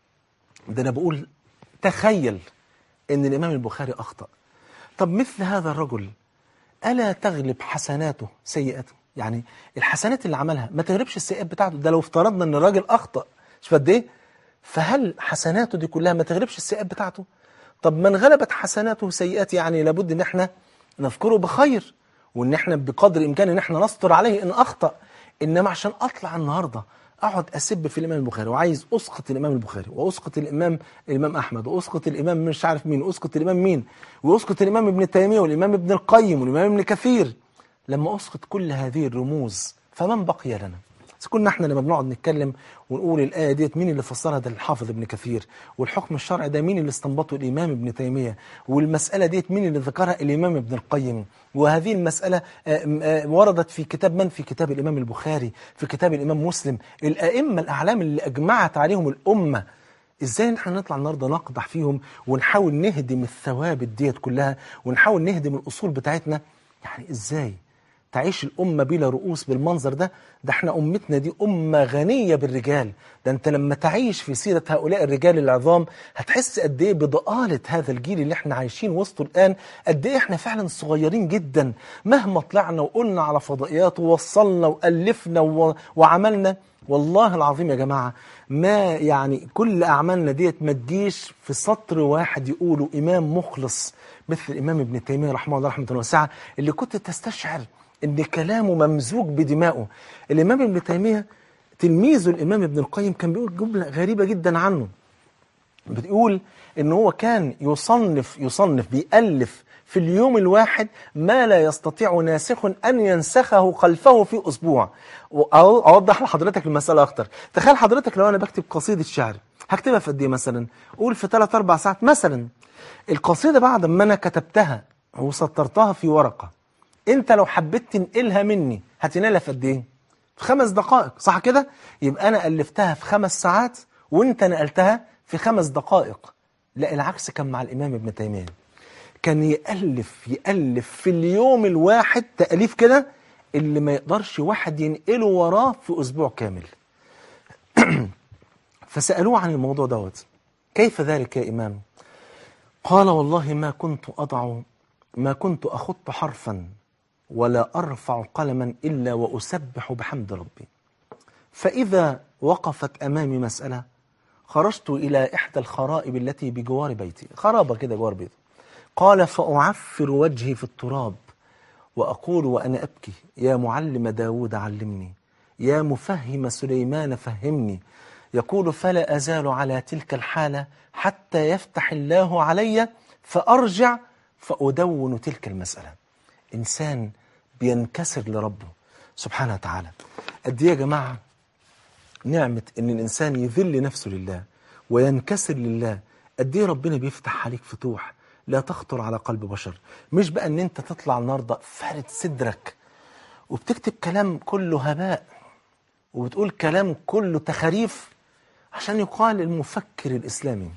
ده أنا بقول تخيل إن الإمام البخاري أخطأ، طب مثل هذا الرجل ألا تغلب حسناته سيئاته؟ يعني الحسنات اللي عملها ما تغلبش السيئات بتاعته. ده لو افترضنا ان الراجل اخطأ شوف قد ايه، فهل حسناته دي كلها ما تغلبش السيئات بتاعته؟ طب من غلبت حسناته سيئات يعني لابد ان احنا نذكره بخير، وان احنا بقدر الامكان ان احنا نستر عليه ان اخطأ. انما عشان اطلع النهارده اقعد اسب في الامام البخاري وعايز اسقط الامام البخاري واسقط الامام الامام احمد واسقط الامام مش عارف مين واسقط الامام مين واسقط الامام ابن تيميه والامام ابن القيم والامام ابن كثير، لما اسقط كل هذه الرموز فمن بقي لنا؟ كنا احنا لما بنقعد نتكلم ونقول الايه ديت مين اللي فسرها؟ ده الحافظ ابن كثير. والحكم الشرعي ده مين اللي استنبطه؟ الامام ابن تيميه. والمساله ديت مين اللي ذكرها؟ الامام ابن القيم. وهذه المساله وردت في كتاب من؟ في كتاب الامام البخاري، في كتاب الامام مسلم، الائمه الاعلام اللي اجمعت عليهم الامه. ازاي نحن نطلع النهارده نقدح فيهم ونحاول نهدم الثوابت ديت كلها ونحاول نهدم الاصول بتاعتنا؟ يعني ازاي تعيش الأمة بلا رؤوس بالمنظر ده؟ ده احنا أمتنا دي أمة غنية بالرجال. ده انت لما تعيش في سيرة هؤلاء الرجال العظام هتحس قد ايه بضآلة هذا الجيل اللي احنا عايشين وسطه الآن، قد ايه احنا فعلا صغيرين جدا. مهما طلعنا وقلنا على فضائيات ووصلنا وألفنا و... وعملنا، والله العظيم يا جماعة ما يعني كل أعمالنا ديت ما تجيش في سطر واحد يقولوا إمام مخلص مثل الإمام ابن تيمية رحمه الله رحمة واسعة، اللي كنت تستشعر ان كلامه ممزوج بدمائه. الامام ابن تيميه تلميذه الامام ابن القيم كان بيقول جمله غريبه جدا عنه، بتقول ان هو كان يصنف يصنف بيألف في اليوم الواحد ما لا يستطيع ناسخ ان ينسخه خلفه في اسبوع. اوضح لحضرتك المساله اكتر. تخيل حضرتك لو انا بكتب قصيده شعر هكتبها في قد ايه مثلا؟ قول في ثلاث اربع ساعات مثلا. القصيده بعد ما انا كتبتها وسطرتها في ورقه، انت لو حبيت تنقلها مني هتنقلها في قد ايه؟ في خمس دقائق، صح كده؟ يبقى انا الفتها في خمس ساعات وانت نقلتها في خمس دقائق. لا العكس كان مع الامام ابن تيميه، كان يألف يألف في اليوم الواحد تأليف كده اللي ما يقدرش واحد ينقله وراه في اسبوع كامل. فسألوه عن الموضوع دوت، كيف ذلك يا امام؟ قال والله ما كنت اضع ما كنت اخط حرفا ولا أرفع قلما إلا وأسبح بحمد ربي، فإذا وقفت أمامي مسألة خرجت إلى إحدى الخرائب التي بجوار بيتي، خرابة كده جوار بيته، قال فأعفر وجهي في التراب وأقول وأنا أبكي يا معلم داود علمني، يا مفهم سليمان فهمني. يقول فلا أزال على تلك الحالة حتى يفتح الله علي فأرجع فأدون تلك المسألة. إنسان بينكسر لربه سبحانه وتعالى. قد إيه يا جماعة نعمة إن الإنسان يذل نفسه لله وينكسر لله. قد إيه ربنا بيفتح عليك فتوح لا تخطر على قلب بشر. مش بقى إن أنت تطلع النهارده فارد صدرك وبتكتب كلام كله هباء وبتقول كلام كله تخاريف عشان يقال المفكر الإسلامي.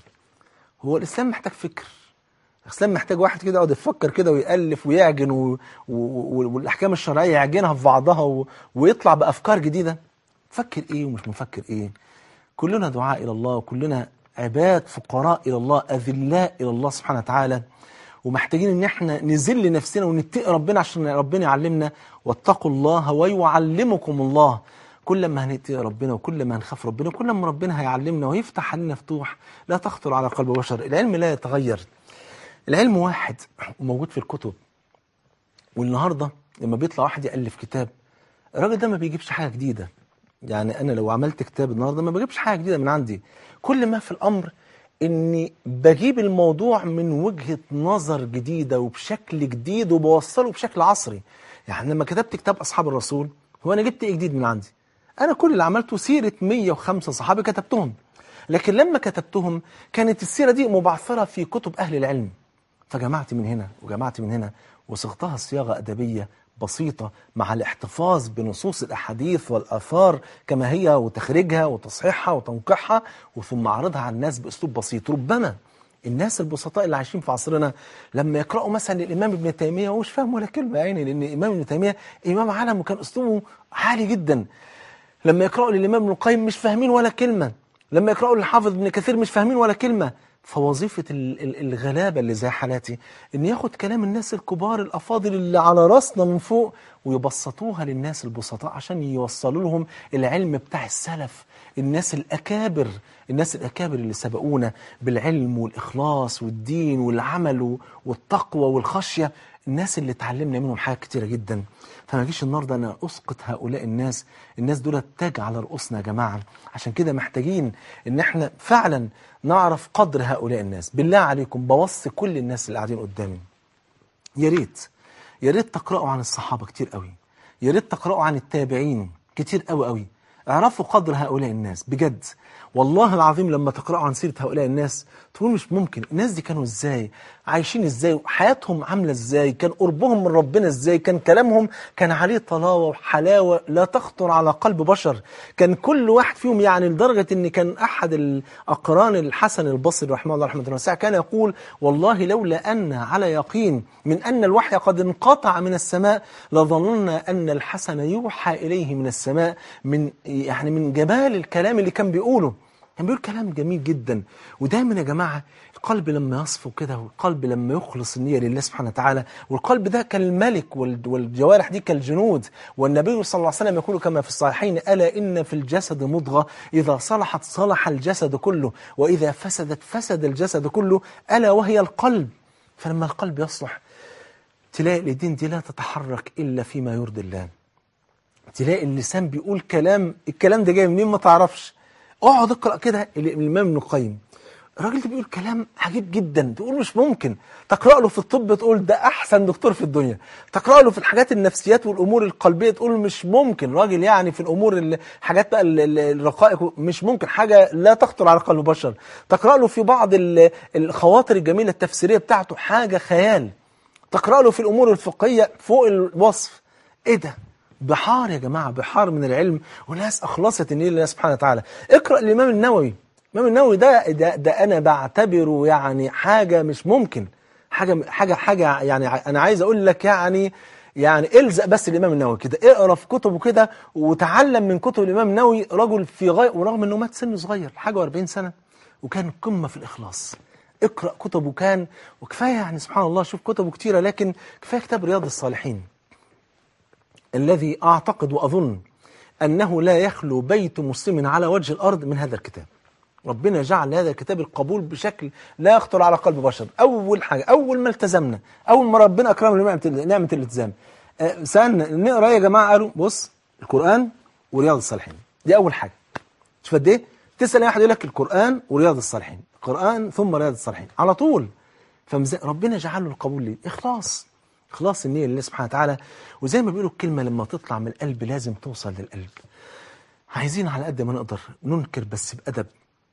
هو الإسلام محتاج فكر. الإسلام محتاج واحد كده يقعد يفكر كده ويألف ويعجن و... و... والأحكام الشرعية يعجنها في بعضها و... ويطلع بأفكار جديدة. مفكر إيه ومش مفكر إيه؟ كلنا دعاء إلى الله وكلنا عباد فقراء إلى الله أذلاء إلى الله سبحانه وتعالى، ومحتاجين إن احنا نذل نفسنا ونتقي ربنا عشان ربنا يعلمنا. واتقوا الله ويعلمكم الله. كل ما هنتقي ربنا وكل ما هنخاف ربنا كل ما ربنا هيعلمنا ويفتح علينا فتوح لا تخطر على قلب بشر. العلم لا يتغير. العلم واحد وموجود في الكتب. والنهارده لما بيطلع واحد يألف كتاب الراجل ده ما بيجيبش حاجة جديدة. يعني أنا لو عملت كتاب النهارده ما بجيبش حاجة جديدة من عندي. كل ما في الأمر إني بجيب الموضوع من وجهة نظر جديدة وبشكل جديد وبوصله بشكل عصري. يعني لما كتبت كتاب أصحاب الرسول هو أنا جبت إيه جديد من عندي؟ أنا كل اللي عملته سيرة مية وخمسة صحابي كتبتهم. لكن لما كتبتهم كانت السيرة دي مبعثرة في كتب أهل العلم، فجمعت من هنا وجمعت من هنا وصغتها صياغة أدبية بسيطة مع الاحتفاظ بنصوص الأحاديث والآثار كما هي وتخريجها وتصحيحها وتنقيحها وثم عرضها على الناس بأسلوب بسيط. ربما الناس البسطاء اللي عايشين في عصرنا لما يقرأوا مثلا الإمام ابن تيمية هو مش فاهم ولا كلمة يعني، لأن الإمام ابن تيمية إمام عالم وكان أسلوبه عالي جدا. لما يقرأوا للإمام ابن القيم مش فاهمين ولا كلمة. لما يقرأوا للحافظ ابن كثير مش فاهمين ولا كلمة. فوظيفة الغلابة اللي زي حالاتي إن ياخد كلام الناس الكبار الأفاضل اللي على راسنا من فوق ويبسطوها للناس البسطاء عشان يوصلوا لهم العلم بتاع السلف، الناس الأكابر، الناس الأكابر اللي سبقونا بالعلم والإخلاص والدين والعمل والتقوى والخشية، الناس اللي اتعلمنا منهم حاجات كتيرة جدا. فما جيش النهارده أنا أسقط هؤلاء الناس. الناس دول تاج على رؤوسنا يا جماعة. عشان كده محتاجين إن احنا فعلا نعرف قدر هؤلاء الناس. بالله عليكم بوصي كل الناس اللي قاعدين قدامي يا ريت يا ريت تقرأوا عن الصحابة كتير قوي، يا ريت تقرأوا عن التابعين كتير قوي قوي. اعرفوا قدر هؤلاء الناس بجد. والله العظيم لما تقرأوا عن سيرة هؤلاء الناس تقولوا مش ممكن الناس دي كانوا ازاي عايشين، ازاي حياتهم عاملة ازاي، كان قربهم من ربنا ازاي، كان كلامهم كان عليه طلاوة وحلاوة لا تخطر على قلب بشر. كان كل واحد فيهم يعني لدرجة ان كان احد الاقران الحسن البصري رحمه الله رحمة الله كان يقول والله لولا أن على يقين من أن الوحي قد انقطع من السماء لظننا أن الحسن يوحى إليه من السماء. من يعني من جمال الكلام اللي كان بيقوله. كان بيقول كلام جميل جدا. ودايما يا جماعة القلب لما يصفو كده والقلب لما يخلص النية لله سبحانه وتعالى، والقلب ده كالملك والجوارح دي كالجنود. والنبي صلى الله عليه وسلم يقول كما في الصحيحين ألا إن في الجسد مضغة إذا صلحت صلح الجسد كله وإذا فسدت فسد الجسد كله ألا وهي القلب. فلما القلب يصلح تلاقي اليدين دي لا تتحرك إلا فيما يرضي الله. تلاقي اللسان بيقول كلام، الكلام ده جاي منين ما تعرفش. اقعد اقرأ كده الإمام ابن القيم، الراجل ده بيقول كلام عجيب جدا تقول مش ممكن. تقرأ له في الطب تقول ده أحسن دكتور في الدنيا. تقرأ له في الحاجات النفسيات والأمور القلبية تقول مش ممكن. راجل يعني في الأمور الحاجات بقى الرقائق مش ممكن، حاجة لا تخطر على قلب بشر. تقرأ له في بعض الخواطر الجميلة التفسيرية بتاعته حاجة خيال. تقرأ له في الأمور الفقهية فوق الوصف. إيه ده؟ بحار يا جماعة، بحار من العلم وناس أخلصت النية لله سبحانه وتعالى. اقرأ الإمام النووي. الإمام النووي ده, ده ده أنا بعتبره يعني حاجة مش ممكن، حاجة حاجة حاجة يعني أنا عايز أقول لك يعني يعني إلزق بس الإمام النووي كده، اقرأ في كتبه كده وتعلم من كتب الإمام النووي. رجل في غاية، ورغم إنه مات سنه صغير حاجة وأربعين سنة وكان قمة في الإخلاص. اقرأ كتبه كان وكفاية يعني سبحان الله. شوف كتبه كتيرة لكن كفاية كتاب رياض الصالحين الذي أعتقد وأظن أنه لا يخلو بيت مسلم على وجه الأرض من هذا الكتاب. ربنا جعل هذا الكتاب القبول بشكل لا يخطر على قلب بشر. أول حاجة أول ما التزمنا، أول ما ربنا أكرمنا نعمة نعمة الالتزام، آه، سألنا نقرا ايه يا جماعه؟ قالوا بص القرآن ورياض الصالحين، دي اول حاجه. شوف قد ايه تسال اي واحد يقول لك القرآن ورياض الصالحين، القرآن ثم رياض الصالحين على طول. فربنا جعل له القبول ليه؟ اخلاص، اخلاص النيه لله سبحانه وتعالى. وزي ما بيقولوا الكلمه لما تطلع من القلب لازم توصل للقلب. عايزين على قد ما نقدر ننكر بس بأدب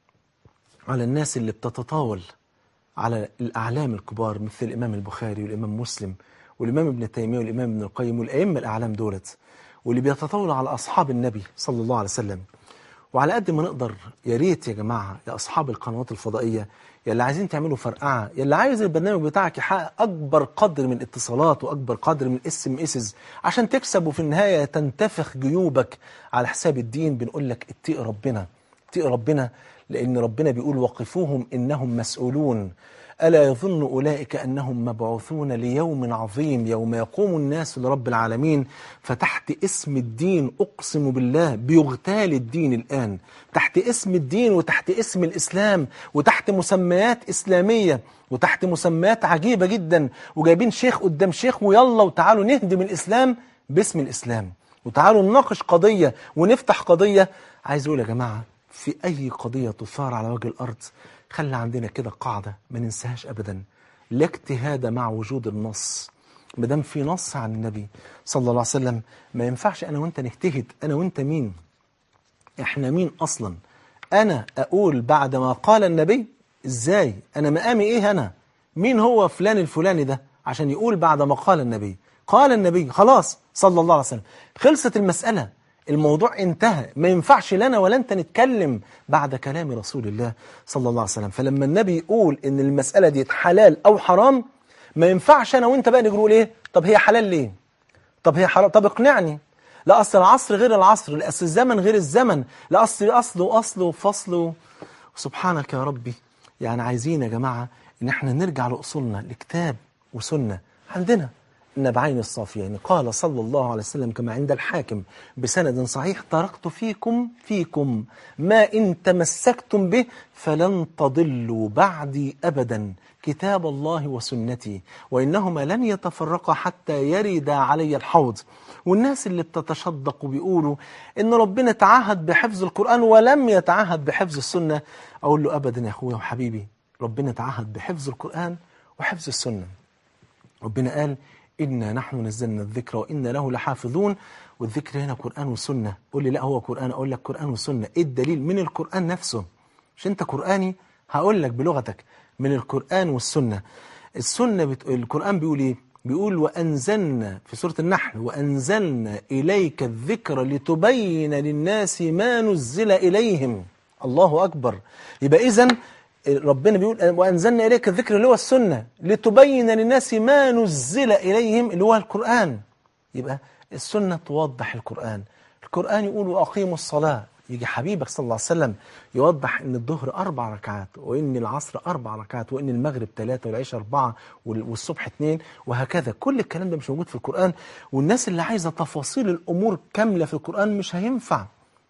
على الناس اللي بتتطاول على الأعلام الكبار مثل الإمام البخاري والإمام مسلم والإمام ابن تيمية والإمام ابن القيم والأئمة الأعلام دولت، واللي بيتطاولوا على أصحاب النبي صلى الله عليه وسلم. وعلى قد ما نقدر يا ريت يا جماعة يا أصحاب القنوات الفضائية، يا اللي عايزين تعملوا فرقعة، يا اللي عايز البرنامج بتاعك يحقق أكبر قدر من اتصالات وأكبر قدر من اس ام اسز عشان تكسب وفي النهاية تنتفخ جيوبك على حساب الدين، بنقول لك اتقي ربنا، اتقي ربنا، لأن ربنا بيقول وقفوهم إنهم مسؤولون ألا يظن أولئك أنهم مبعوثون ليوم عظيم يوم يقوم الناس لرب العالمين. فتحت اسم الدين أقسم بالله بيغتال الدين الآن، تحت اسم الدين وتحت اسم الإسلام وتحت مسميات إسلامية وتحت مسميات عجيبة جدا، وجايبين شيخ قدام شيخ ويلا وتعالوا نهدم الإسلام باسم الإسلام، وتعالوا نناقش قضية ونفتح قضية. عايز أقول يا جماعة في أي قضية تثار على وجه الأرض خلي عندنا كده قاعدة ما ننساهاش أبدا، لا اجتهاد مع وجود النص. ما دام في نص عن النبي صلى الله عليه وسلم ما ينفعش أنا وأنت نجتهد. أنا وأنت مين؟ إحنا مين أصلا؟ أنا أقول بعد ما قال النبي إزاي؟ أنا مقامي إيه؟ أنا مين هو فلان الفلاني ده عشان يقول بعد ما قال النبي؟ قال النبي خلاص صلى الله عليه وسلم، خلصت المسألة، الموضوع انتهى. ما ينفعش لنا ولا انت نتكلم بعد كلام رسول الله صلى الله عليه وسلم. فلما النبي يقول ان المسألة دي حلال او حرام ما ينفعش انا وانت بقى نقول ايه؟ طب هي حلال ليه؟ طب هي حرام؟ طب اقنعني. لا اصل العصر غير العصر، لا اصل الزمن غير الزمن، لا اصل اصله واصله وفصله. سبحانك يا ربي. يعني عايزين يا جماعة ان احنا نرجع لاصولنا لكتاب وسنة عندنا. النبعين الصافيين قال صلى الله عليه وسلم كما عند الحاكم بسند صحيح تركت فيكم فيكم ما إن تمسكتم به فلن تضلوا بعدي أبدا كتاب الله وسنتي وإنهما لن يتفرقا حتى يرد علي الحوض. والناس اللي بتتشدق وبيقولوا إن ربنا تعهد بحفظ القرآن ولم يتعهد بحفظ السنة، أقول له أبدا يا أخويا وحبيبي، ربنا تعهد بحفظ القرآن وحفظ السنة. ربنا قال إنا نحن نزلنا الذكر وإنا له لحافظون، والذكر هنا قرآن وسنة. قول لي لا هو قرآن، أقول لك قرآن وسنة. إيه الدليل؟ من القرآن نفسه. مش أنت قرآني؟ هقول لك بلغتك من القرآن والسنة. السنة بت... القرآن بيقول إيه؟ بيقول وأنزلنا في سورة النحل وأنزلنا إليك الذكر لتبين للناس ما نزل إليهم. الله أكبر. يبقى إذن ربنا بيقول وأنزلنا إليك الذكر اللي هو السنة لتبين للناس ما نزل إليهم اللي هو القرآن. يبقى السنة توضح القرآن. القرآن يقول وأقيموا الصلاة، يجي حبيبك صلى الله عليه وسلم يوضح إن الظهر أربع ركعات وإن العصر أربع ركعات وإن المغرب ثلاثة والعشاء أربعة والصبح اثنين وهكذا. كل الكلام ده مش موجود في القرآن. والناس اللي عايزة تفاصيل الأمور كاملة في القرآن مش هينفع.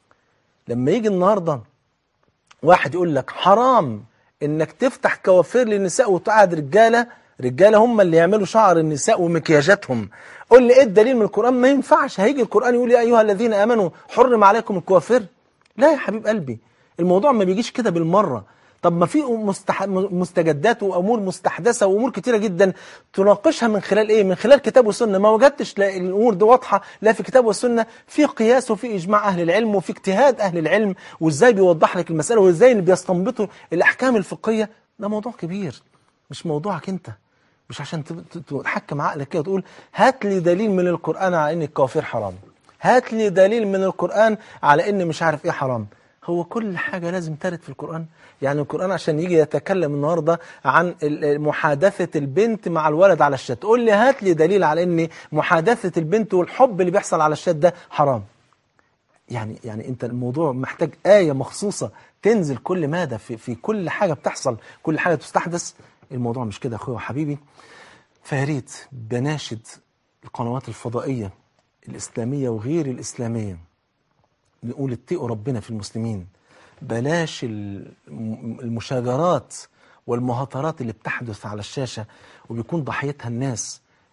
لما يجي النهاردة واحد يقول لك حرام انك تفتح كوافير للنساء وتقعد رجاله رجاله هم اللي يعملوا شعر النساء ومكياجاتهم، قول لي ايه الدليل من القرآن؟ ما ينفعش. هيجي القرآن يقول يا ايها الذين امنوا حرم عليكم الكوافير؟ لا يا حبيب قلبي، الموضوع ما بيجيش كده بالمره. طب ما في مستح... مستجدات وامور مستحدثه وامور كتيره جدا تناقشها من خلال ايه؟ من خلال كتاب وسنه. ما وجدتش الامور دي واضحه لا في كتاب والسنه، في قياس وفي اجماع اهل العلم وفي اجتهاد اهل العلم وازاي بيوضح لك المساله وازاي اللي بيستنبطوا الاحكام الفقهيه. ده موضوع كبير مش موضوعك انت. مش عشان تحكم عقلك كده وتقول هات لي دليل من القرآن على ان الكوافير حرام، هات لي دليل من القرآن على ان مش عارف ايه حرام. هو كل حاجة لازم ترد في القرآن؟ يعني القرآن عشان يجي يتكلم النهاردة عن محادثة البنت مع الولد على الشات قول لي هات لي دليل على ان محادثة البنت والحب اللي بيحصل على الشات ده حرام. يعني يعني انت الموضوع محتاج آية مخصوصة تنزل كل مادة في, في كل حاجة بتحصل، كل حاجة تستحدث. الموضوع مش كده يا اخويا وحبيبي. فياريت بناشد القنوات الفضائية الإسلامية وغير الإسلامية نقول اتقوا ربنا في المسلمين. بلاش المشاجرات والمهاترات اللي بتحدث على الشاشة وبيكون ضحيتها الناس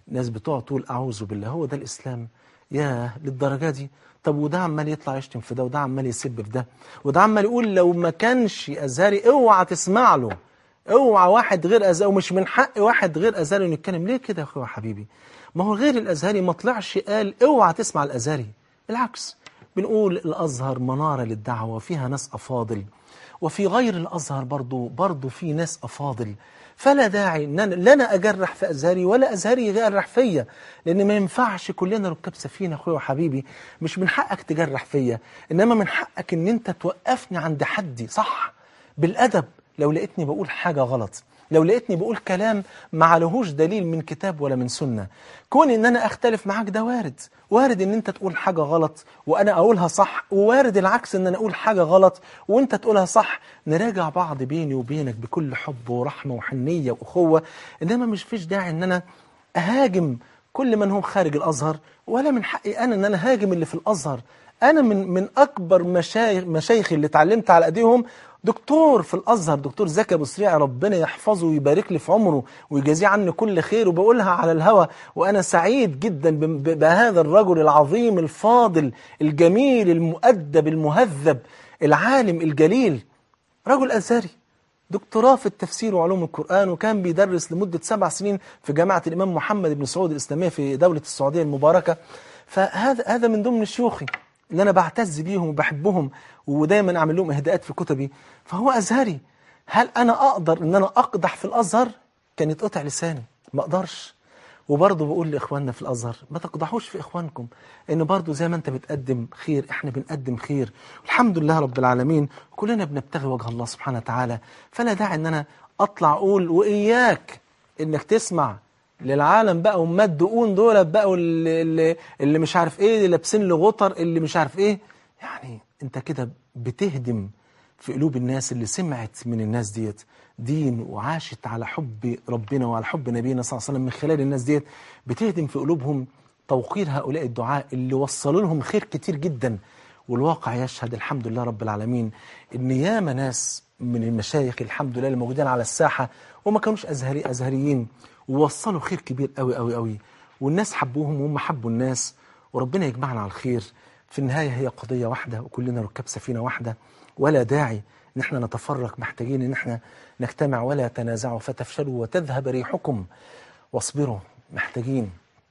ناس بتقعد تقول أعوذ بالله، هو ده الإسلام؟ ياه للدرجة دي؟ طب وده عمال يطلع يشتم في ده، وده عمال يسب في ده، وده عمال يقول لو ما كانش أزهري اوعى تسمع له، اوعى واحد غير أزهري، ومش من حق واحد غير أزهري انه يتكلم. ليه كده يا أخويا حبيبي؟ ما هو غير الأزهري ما طلعش قال اوعى تسمع الأزهري، بالعكس بنقول الأزهر منارة للدعوة، فيها ناس أفاضل، وفي غير الأزهر برضو برضو في ناس أفاضل، فلا داعي ان انا لا انا اجرح في ازهري ولا ازهري يجرح فيا، لان ما ينفعش كلنا ركاب سفينه اخويا وحبيبي. مش من حقك تجرح فيا، انما من حقك ان انت توقفني عند حدي صح بالادب. لو لقيتني بقول حاجه غلط، لو لقيتني بقول كلام ما عليهوش دليل من كتاب ولا من سنه، كون ان انا اختلف معاك ده وارد، وارد ان انت تقول حاجه غلط وانا اقولها صح، ووارد العكس ان انا اقول حاجه غلط وانت تقولها صح. نراجع بعض بيني وبينك بكل حب ورحمه وحنيه واخوه، انما مش فيش داعي ان انا اهاجم كل من هم خارج الازهر، ولا من حقي انا ان انا هاجم اللي في الازهر. انا من من اكبر مشايخ مشايخي اللي اتعلمت على ايديهم دكتور في الازهر، دكتور زكي ابو سريع، ربنا يحفظه ويبارك لي في عمره ويجازيه عني كل خير، وبقولها على الهوى وانا سعيد جدا بهذا الرجل العظيم الفاضل الجميل المؤدب المهذب العالم الجليل، رجل ازهري، دكتوراه في التفسير وعلوم القرآن، وكان بيدرس لمدة سبع سنين في جامعة الإمام محمد بن سعود الإسلامية في دولة السعودية المباركة. فهذا هذا من ضمن شيوخي اللي أنا بعتز بيهم وبحبهم ودايما أعمل لهم إهداءات في كتبي، فهو أزهري. هل أنا أقدر أن أنا أقدح في الأزهر؟ كان يتقطع لساني، ما أقدرش. وبرضه بقول لإخواننا في الأزهر ما تقدحوش في إخوانكم، إن برضه زي ما أنت بتقدم خير إحنا بنقدم خير، الحمد لله رب العالمين، كلنا بنبتغي وجه الله سبحانه وتعالى. فلا داعي إن أنا أطلع أقول وإياك إنك تسمع للعالم بقى وما الدقون دول بقى اللي, اللي, اللي مش عارف إيه، اللي لابسين لغطر، اللي مش عارف إيه. يعني أنت كده بتهدم في قلوب الناس اللي سمعت من الناس ديت دين وعاشت على حب ربنا وعلى حب نبينا صلى الله عليه وسلم. من خلال الناس ديت بتهدم في قلوبهم توقير هؤلاء الدعاء اللي وصلوا لهم خير كتير جدا. والواقع يشهد الحمد لله رب العالمين ان ياما ناس من المشايخ الحمد لله الموجودين على الساحة وما كانوش أزهري أزهريين ووصلوا خير كبير قوي قوي قوي، والناس حبوهم وهم حبوا الناس، وربنا يجمعنا على الخير. في النهاية هي قضية واحدة وكلنا ركاب سفينة واحدة، ولا داعي ان احنا نتفرق، محتاجين ان احنا نجتمع ولا تنازعوا فتفشلوا وتذهب ريحكم واصبروا. محتاجين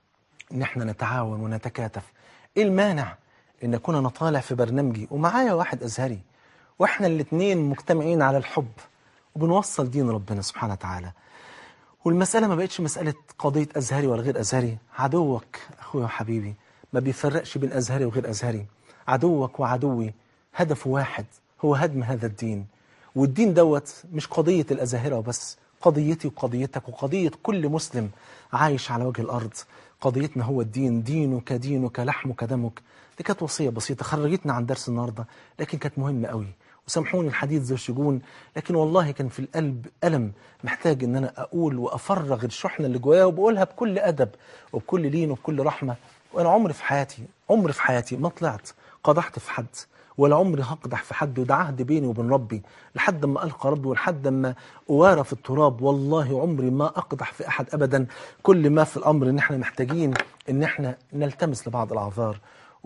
ان احنا نتعاون ونتكاتف. ايه المانع ان اكون انا طالع في برنامجي ومعايا واحد ازهري واحنا الاثنين مجتمعين على الحب وبنوصل دين ربنا سبحانه وتعالى، والمسألة ما بقتش مسألة قضية ازهري ولا غير ازهري. عدوك اخويا وحبيبي ما بيفرقش بين ازهري وغير ازهري، عدوك وعدوي هدف واحد هو هدم هذا الدين. والدين دوت مش قضية الأزاهرة وبس، قضيتي وقضيتك وقضية كل مسلم عايش على وجه الأرض. قضيتنا هو الدين، دينك دينك لحمك دمك. دي كانت وصية بسيطة خرجتنا عن درس النهاردة، لكن كانت مهمة قوي. وسامحوني الحديث ذو شجون، لكن والله كان في القلب ألم محتاج ان انا اقول وافرغ الشحنة اللي جوايا، وبقولها بكل أدب وبكل لين وبكل رحمة. وانا عمري في حياتي عمري في حياتي ما طلعت قدحت في حد، ولا عمري هقدح في حد، وده عهد بيني وبين ربي لحد ما ألقى ربي ولحد ما أوارى في التراب. والله عمري ما أقدح في أحد أبدا. كل ما في الأمر إن احنا محتاجين إن احنا نلتمس لبعض الأعذار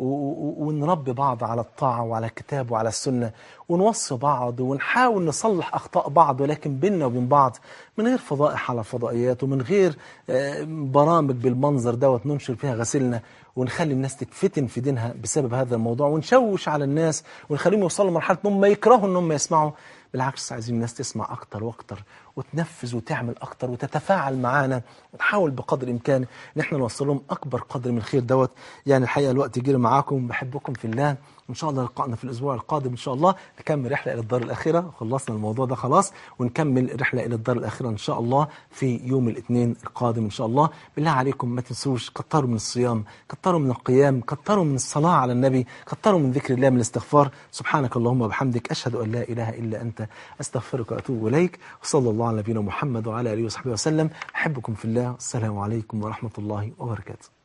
ونربي بعض على الطاعة وعلى الكتاب وعلى السنة، ونوصي بعض ونحاول نصلح أخطاء بعض، ولكن بيننا وبين بعض من غير فضائح على فضائيات، ومن غير برامج بالمنظر دوت ننشر فيها غسيلنا ونخلي الناس تتفتن في دينها بسبب هذا الموضوع، ونشوش على الناس ونخليهم يوصلوا لمرحلة انهم ما يكرهوا انهم يسمعوا. بالعكس عايزين الناس تسمع أكتر وأكتر وتنفذ وتعمل أكتر وتتفاعل معانا، ونحاول بقدر الإمكان إن احنا نوصل لهم أكبر قدر من الخير دوت. يعني الحقيقة الوقت يجري معاكم، بحبكم في الله، وإن شاء الله لقائنا في الأسبوع القادم إن شاء الله نكمل رحلة إلى الدار الآخرة. خلصنا الموضوع ده خلاص، ونكمل رحلة إلى الدار الآخرة إن شاء الله في يوم الاثنين القادم إن شاء الله. بالله عليكم ما تنسوش كتروا من الصيام، كتروا من القيام، كتروا من الصلاة على النبي، كتروا من ذكر الله، من الاستغفار. سبحانك اللهم وبحمدك، أشهد أن لا إله إلا أنت، أستغفرك وأتوب إليك. وصلى الله على نبينا محمد وعلى آله وصحبه وسلم. أحبكم في الله، السلام عليكم ورحمة الله وبركاته.